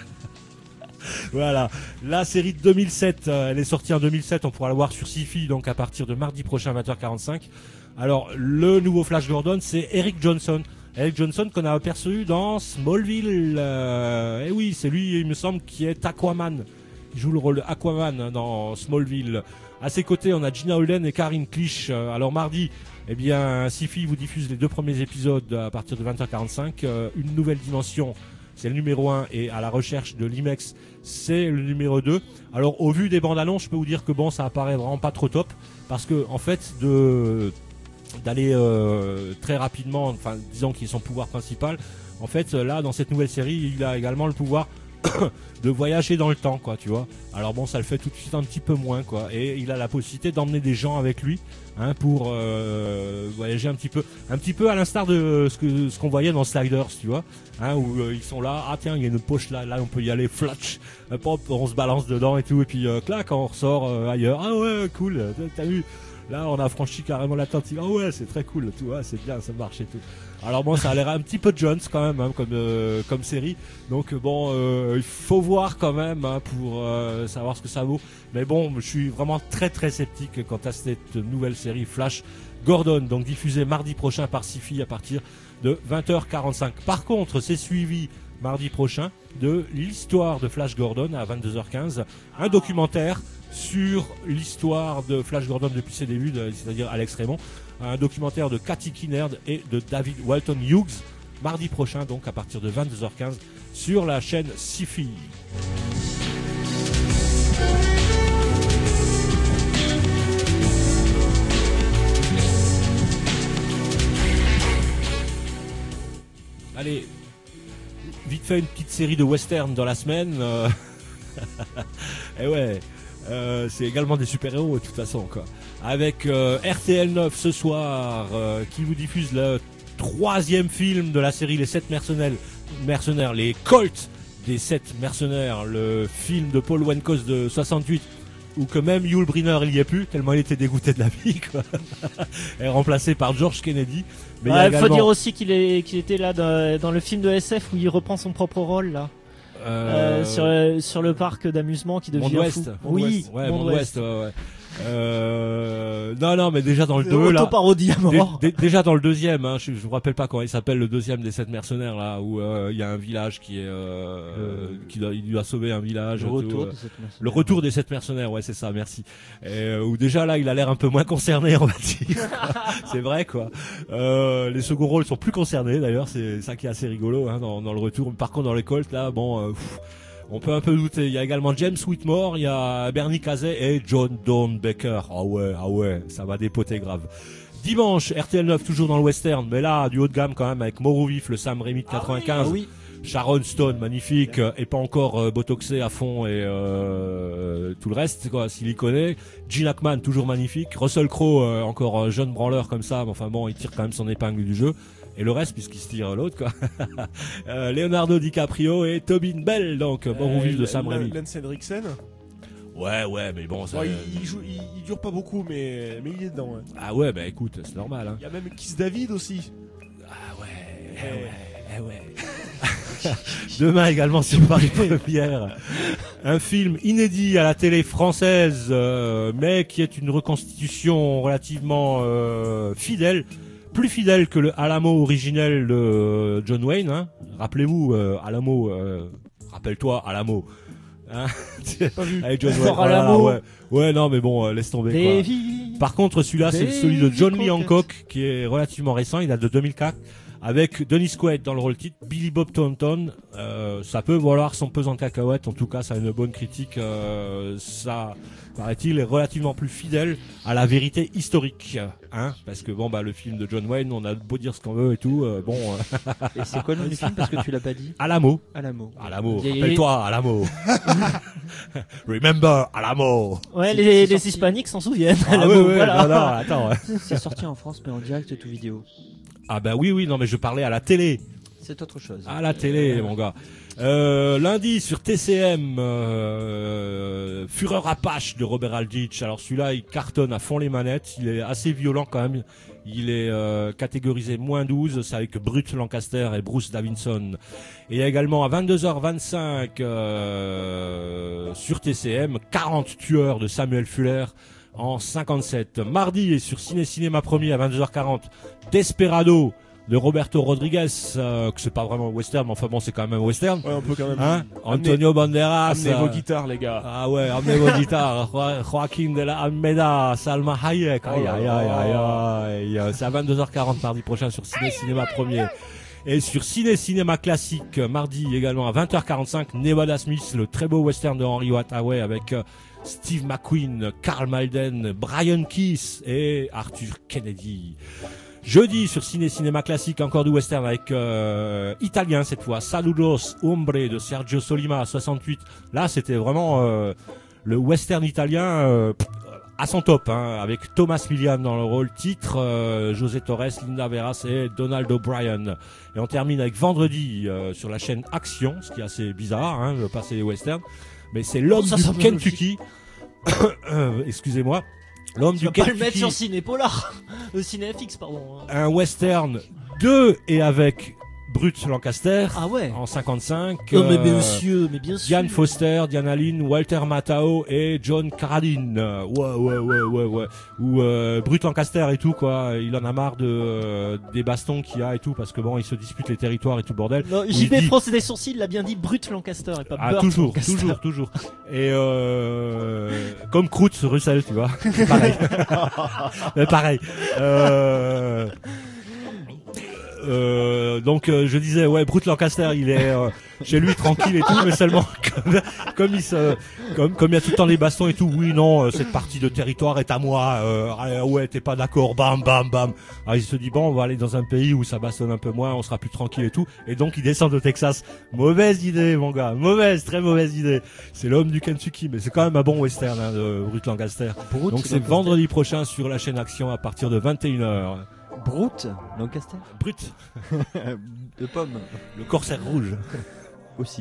Voilà, la série de deux mille sept, euh, elle est sortie en deux mille sept, on pourra la voir sur Syfy donc à partir de mardi prochain à vingt heures quarante-cinq. Alors, le nouveau Flash Gordon, c'est Eric Johnson. Eric Johnson qu'on a aperçu dans Smallville. Euh, et oui, c'est lui, il me semble, qui est Aquaman qui joue le rôle d'Aquaman hein, dans Smallville. À ses côtés, on a Gina Holden et Karine Clich. Euh, alors mardi, eh bien, Syfy vous diffuse les deux premiers épisodes à partir de vingt heures quarante-cinq. Euh, une nouvelle dimension, c'est le numéro un, et à la recherche de l'Imex, c'est le numéro deux. Alors au vu des bandes annonces, je peux vous dire que bon, ça apparaît vraiment pas trop top, parce que en fait, de d'aller euh, très rapidement, enfin disons qu'il est son pouvoir principal. En fait, là, dans cette nouvelle série, il a également le pouvoir de voyager dans le temps, quoi, tu vois. Alors bon, ça le fait tout de suite un petit peu moins, quoi. Et il a la possibilité d'emmener des gens avec lui, hein, pour euh, voyager un petit peu, un petit peu à l'instar de ce que ce qu'on voyait dans Sliders, tu vois, hein, où euh, ils sont là. Ah tiens, il y a une poche là, là on peut y aller, flatch, hop, on se balance dedans et tout, et puis euh, clac, on ressort euh, ailleurs. Ah ouais, cool, t'as vu. Là, on a franchi carrément l'Atlantique. Ah ouais, c'est très cool, tout, ouais, c'est bien, ça marche et tout. Alors bon, ça a l'air un petit peu Jones quand même, hein, comme euh, comme série. Donc bon, euh, il faut voir quand même hein, pour euh, savoir ce que ça vaut. Mais bon, je suis vraiment très très sceptique quant à cette nouvelle série Flash Gordon, donc diffusée mardi prochain par Syfy à partir de vingt heures quarante-cinq. Par contre, c'est suivi mardi prochain de l'histoire de Flash Gordon à vingt-deux heures quinze, un documentaire sur l'histoire de Flash Gordon depuis ses débuts, c'est-à-dire Alex Raymond, un documentaire de Cathy Kinnaird et de David Walton Hughes, mardi prochain, donc à partir de vingt-deux heures quinze sur la chaîne Syfy. Allez, vite fait une petite série de western dans la semaine. Euh... et ouais. Euh, c'est également des super-héros de toute façon quoi. Avec euh, R T L neuf ce soir euh, qui vous diffuse le troisième film de la série Les sept mercenaires, mercenaires les Colts des sept mercenaires, le film de Paul Wenkos de soixante-huit, où que même Yul Brynner il y est plus tellement il était dégoûté de la vie quoi. Et remplacé par George Kennedy. Mais ouais, il également... faut dire aussi qu'il est qu'il était là dans, dans le film de S F où il reprend son propre rôle là. Euh... Euh, sur, sur le parc d'amusement qui devient Monde fou. Ouest. Oui, Ouest. Ouais, Monde Ouest. Ouais, ouais. Euh... Non, non, mais déjà dans le deux là. Auto-parodie à mort. Dé, dé, déjà dans le deuxième, hein, je, je vous rappelle pas comment il s'appelle le deuxième des sept mercenaires là, où il euh, y a un village qui est, euh, euh... qui doit, il doit sauver un village. Le retour tout, des sept mercenaires. Le retour des sept mercenaires, ouais, c'est ça, merci. Et, euh, où déjà là, il a l'air un peu moins concerné, on va dire. C'est vrai quoi. Euh, les seconds rôles sont plus concernés d'ailleurs, c'est ça qui est assez rigolo hein, dans, dans le retour. Par contre, dans les Colts là, bon. Euh, pff, on peut un peu douter. Il y a également James Whitmore, il y a Bernie Kazay et John Dawn Baker. Ah ouais, ah ouais, ça va dépoter grave. Dimanche, R T L neuf toujours dans le western, mais là du haut de gamme quand même avec Mauro Vif, le Sam Raimi de quatre-vingt-quinze. Ah oui, ah oui. Sharon Stone, magnifique, et pas encore euh, botoxé à fond et euh, tout le reste, quoi, s'il y connaît. Gene Hackman, toujours magnifique. Russell Crowe, euh, encore euh, jeune branleur comme ça, mais enfin bon, il tire quand même son épingle du jeu. Et le reste, puisqu'il se tire l'autre, quoi. euh, Leonardo DiCaprio et Tobin Bell, donc, euh, bon vif de Sam Raimi. Lance Henriksen. Ouais, ouais, mais bon, ça. Ouais, il, il, joue, il, il dure pas beaucoup, mais, mais il est dedans. Hein. Ah ouais, bah écoute, c'est normal. Hein. Il y a même Kiss David aussi. Ah ouais, eh ouais, eh ouais. Demain également sur Paris Première, un film inédit à la télé française, euh, mais qui est une reconstitution relativement euh, fidèle. Plus fidèle que le Alamo originel de John Wayne, hein. Rappelez-vous, euh, Alamo, euh, rappelle-toi, Alamo. Hein. Pas vu. Avec John Wayne. Voilà, ouais. ouais, non, mais bon, euh, laisse tomber. Davy, quoi. Par contre, celui-là, c'est celui de John Lee Hancock, qui est relativement récent, il date de deux mille quatre, avec Dennis Quaid dans le rôle titre, Billy Bob Thornton. Euh, ça peut valoir son pesant de cacahuètes, en tout cas, ça a une bonne critique. Euh, ça, paraît-il, est relativement plus fidèle à la vérité historique, hein, parce que bon bah le film de John Wayne, on a beau dire ce qu'on veut et tout, euh, bon. Euh... Et c'est quoi le nom du film parce que tu l'as pas dit? Alamo. Alamo. Alamo. Rappelle-toi, Alamo. Remember, Alamo. Ouais, les, les hispaniques s'en souviennent. Ah Alamo, oui, oui, voilà. non, non, attends. Ouais. C'est sorti en France, mais en direct tout vidéo. Ah bah oui, oui, non mais je parlais à la télé. C'est autre chose. À la télé, euh... mon gars. Euh, lundi sur T C M, euh, Fureur Apache de Robert Aldrich. Alors celui-là, il cartonne à fond les manettes. Il est assez violent quand même. Il est euh, catégorisé moins douze. C'est avec Brut Lancaster et Bruce Davidson. Et il y a également à vingt-deux heures vingt-cinq euh, sur T C M, quarante tueurs de Samuel Fuller en cinquante-sept. Mardi et sur Ciné Cinéma Premier à vingt-deux heures quarante, Desperado. de Roberto Rodriguez, euh, que c'est pas vraiment western, mais enfin bon, c'est quand même un western. Ouais, on peut quand même. Hein amener, Antonio Banderas. Amenez euh, vos guitares, les gars. Ah ouais, amenez vos guitares. Jo- Joaquin de la Almeida, Salma Hayek. Aïe, aïe, aïe, aïe, aïe. C'est à vingt-deux heures quarante mardi prochain sur Ciné Cinéma Premier. Et sur Ciné Cinéma Classique, mardi également à vingt heures quarante-cinq, Nevada Smith, le très beau western de Henry Hathaway avec euh, Steve McQueen, Carl Malden, Brian Keith et Arthur Kennedy. Jeudi sur Ciné Cinéma Classique, encore du western avec euh, italien cette fois, Saludos Hombre de Sergio Solima, soixante-huit. Là, c'était vraiment euh, le western italien euh, à son top, hein, avec Thomas Milian dans le rôle titre, euh, José Torres, Linda Veras et Donald O'Brien. Et on termine avec vendredi euh, sur la chaîne Action, ce qui est assez bizarre, hein, de passer les westerns. Mais c'est l'homme Ça, du ça me Kentucky. euh, excusez-moi. L'homme Tu du vas pas le Kentucky. mettre sur Ciné Polar. Le Ciné F X, pardon. Un western de et avec Brut Lancaster. Ah ouais. En cinquante-cinq. Oh, mais euh, bien sûr, mais bien sûr. Diane Foster, Diana Lynn, Walter Matthau et John Carradine. Euh, Ouais, ouais, ouais, ouais, ouais. Ou euh, Brut Lancaster et tout, quoi. Il en a marre de euh, des bastons qu'il y a et tout, parce que bon, ils se disputent les territoires et tout le bordel. Non, Où il J B dit- France des sourcils, il a bien dit Brut Lancaster et pas Ah, Burt toujours, Lancaster. toujours, toujours. Et euh, comme Croûte Russell, tu vois. Pareil. Mais pareil. Euh, euh, donc euh, je disais ouais, Brut Lancaster, il est euh, chez lui tranquille et tout, mais seulement comme, comme il se, comme comme il y a tout le temps les bastons et tout. Oui, non, euh, cette partie de territoire est à moi. Euh, ah, ouais, t'es pas d'accord. Bam, bam, bam. Alors il se dit bon, on va aller dans un pays où ça bastonne un peu moins, on sera plus tranquille et tout. Et donc il descend de Texas. Mauvaise idée, mon gars. Mauvaise, très mauvaise idée. C'est l'homme du Kentucky, mais c'est quand même un bon western, hein, de Brut Lancaster. Brut Donc c'est Lancaster. vendredi prochain sur la chaîne Action à partir de vingt et une heures. Brut Lancaster. Brut. De pomme. Le corsaire rouge. Aussi.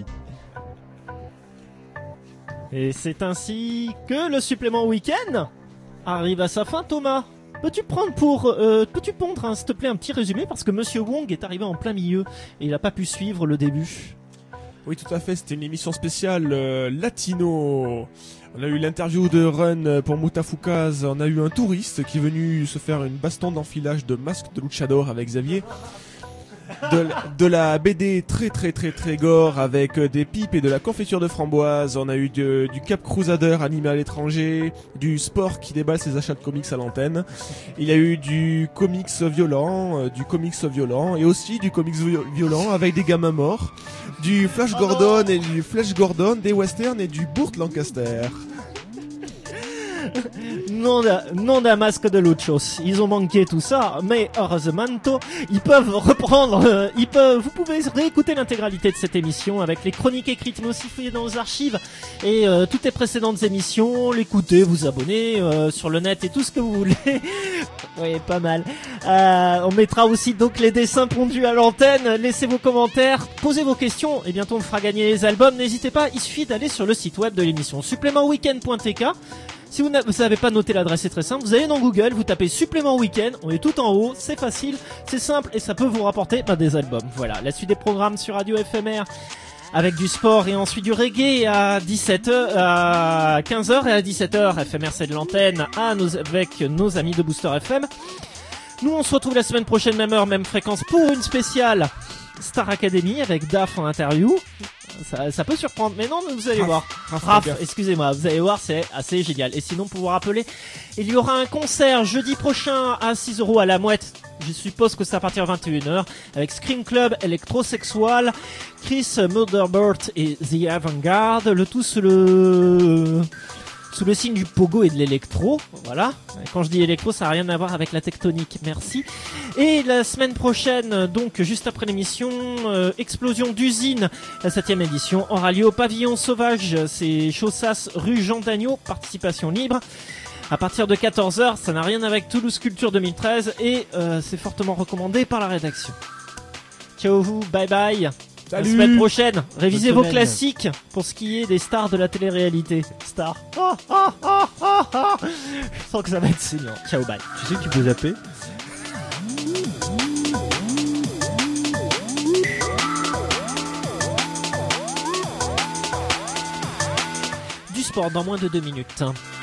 Et c'est ainsi que le supplément week-end arrive à sa fin, Thomas. Peux-tu prendre pour, euh, peux-tu pondre, hein, s'il te plaît, un petit résumé parce que Monsieur Wong est arrivé en plein milieu et il n'a pas pu suivre le début. Oui, tout à fait. C'était une émission spéciale euh, latino. On a eu l'interview de Run pour Mutafukaz. On a eu un touriste qui est venu se faire une baston d'enfilage de masque de luchador avec Xavier. De, de la B D très très très très gore avec euh, des pipes et de la confiture de framboise. On a eu de- du Cap Crusader animé à l'étranger, du sport qui déballe ses achats de comics à l'antenne. Il y a eu du comics violent, euh, du comics violent et aussi du comics vi- violent avec des gamins morts, du Flash Gordon et du Flash Gordon, des westerns et du Burt Lancaster. Non d'un, non d'un masque de luchos. Ils ont manqué tout ça, mais heureusement, ils peuvent reprendre, euh, ils peuvent, vous pouvez réécouter l'intégralité de cette émission avec les chroniques écrites, mais aussi fouiller dans nos archives et euh, toutes les précédentes émissions, l'écouter, vous abonner euh, sur le net et tout ce que vous voulez. Oui, pas mal. Euh, on mettra aussi donc les dessins pondus à l'antenne. Laissez vos commentaires, posez vos questions et bientôt on fera gagner les albums. N'hésitez pas, il suffit d'aller sur le site web de l'émission supplément weekend point t k. Si vous n'avez pas noté l'adresse, c'est très simple. Vous allez dans Google, vous tapez supplément week-end, on est tout en haut, c'est facile, c'est simple et ça peut vous rapporter bah, des albums. Voilà, la suite des programmes sur Radio F M R avec du sport et ensuite du reggae à dix-sept heures, à quinze heures et à dix-sept heures. F M R c'est de l'antenne à nos, avec nos amis de Booster F M. Nous on se retrouve la semaine prochaine, même heure, même fréquence pour une spéciale Star Academy avec Daf en interview. Ça, ça peut surprendre, mais non, vous allez Raph, voir. Raph, Raph, regarde. excusez-moi, vous allez voir, c'est assez génial. Et sinon, pour vous rappeler, il y aura un concert jeudi prochain à six euros à la Mouette. Je suppose que c'est à partir de vingt et une heures avec Scream Club, Electrosexual, Chris Murderbird et The Avant-Garde. Le tout sous le sous le signe du pogo et de l'électro, voilà. Quand je dis électro, ça n'a rien à voir avec la tectonique, merci. Et la semaine prochaine, donc juste après l'émission, euh, Explosion d'usine, la septième édition, aura lieu au Pavillon Sauvage, c'est Chaussas, rue Jean Dagneau, participation libre. À partir de quatorze heures, ça n'a rien avec Toulouse Culture deux mille treize et euh, c'est fortement recommandé par la rédaction. Ciao vous, bye bye. Salut. La semaine prochaine, révisez Bonne vos semaine. classiques pour ce qui est des stars de la télé-réalité. Stars. Ah, ah, ah, ah, ah. Je sens que ça va être saignant. Ciao, bye. Tu sais que tu peux zapper. Du sport dans moins de deux minutes.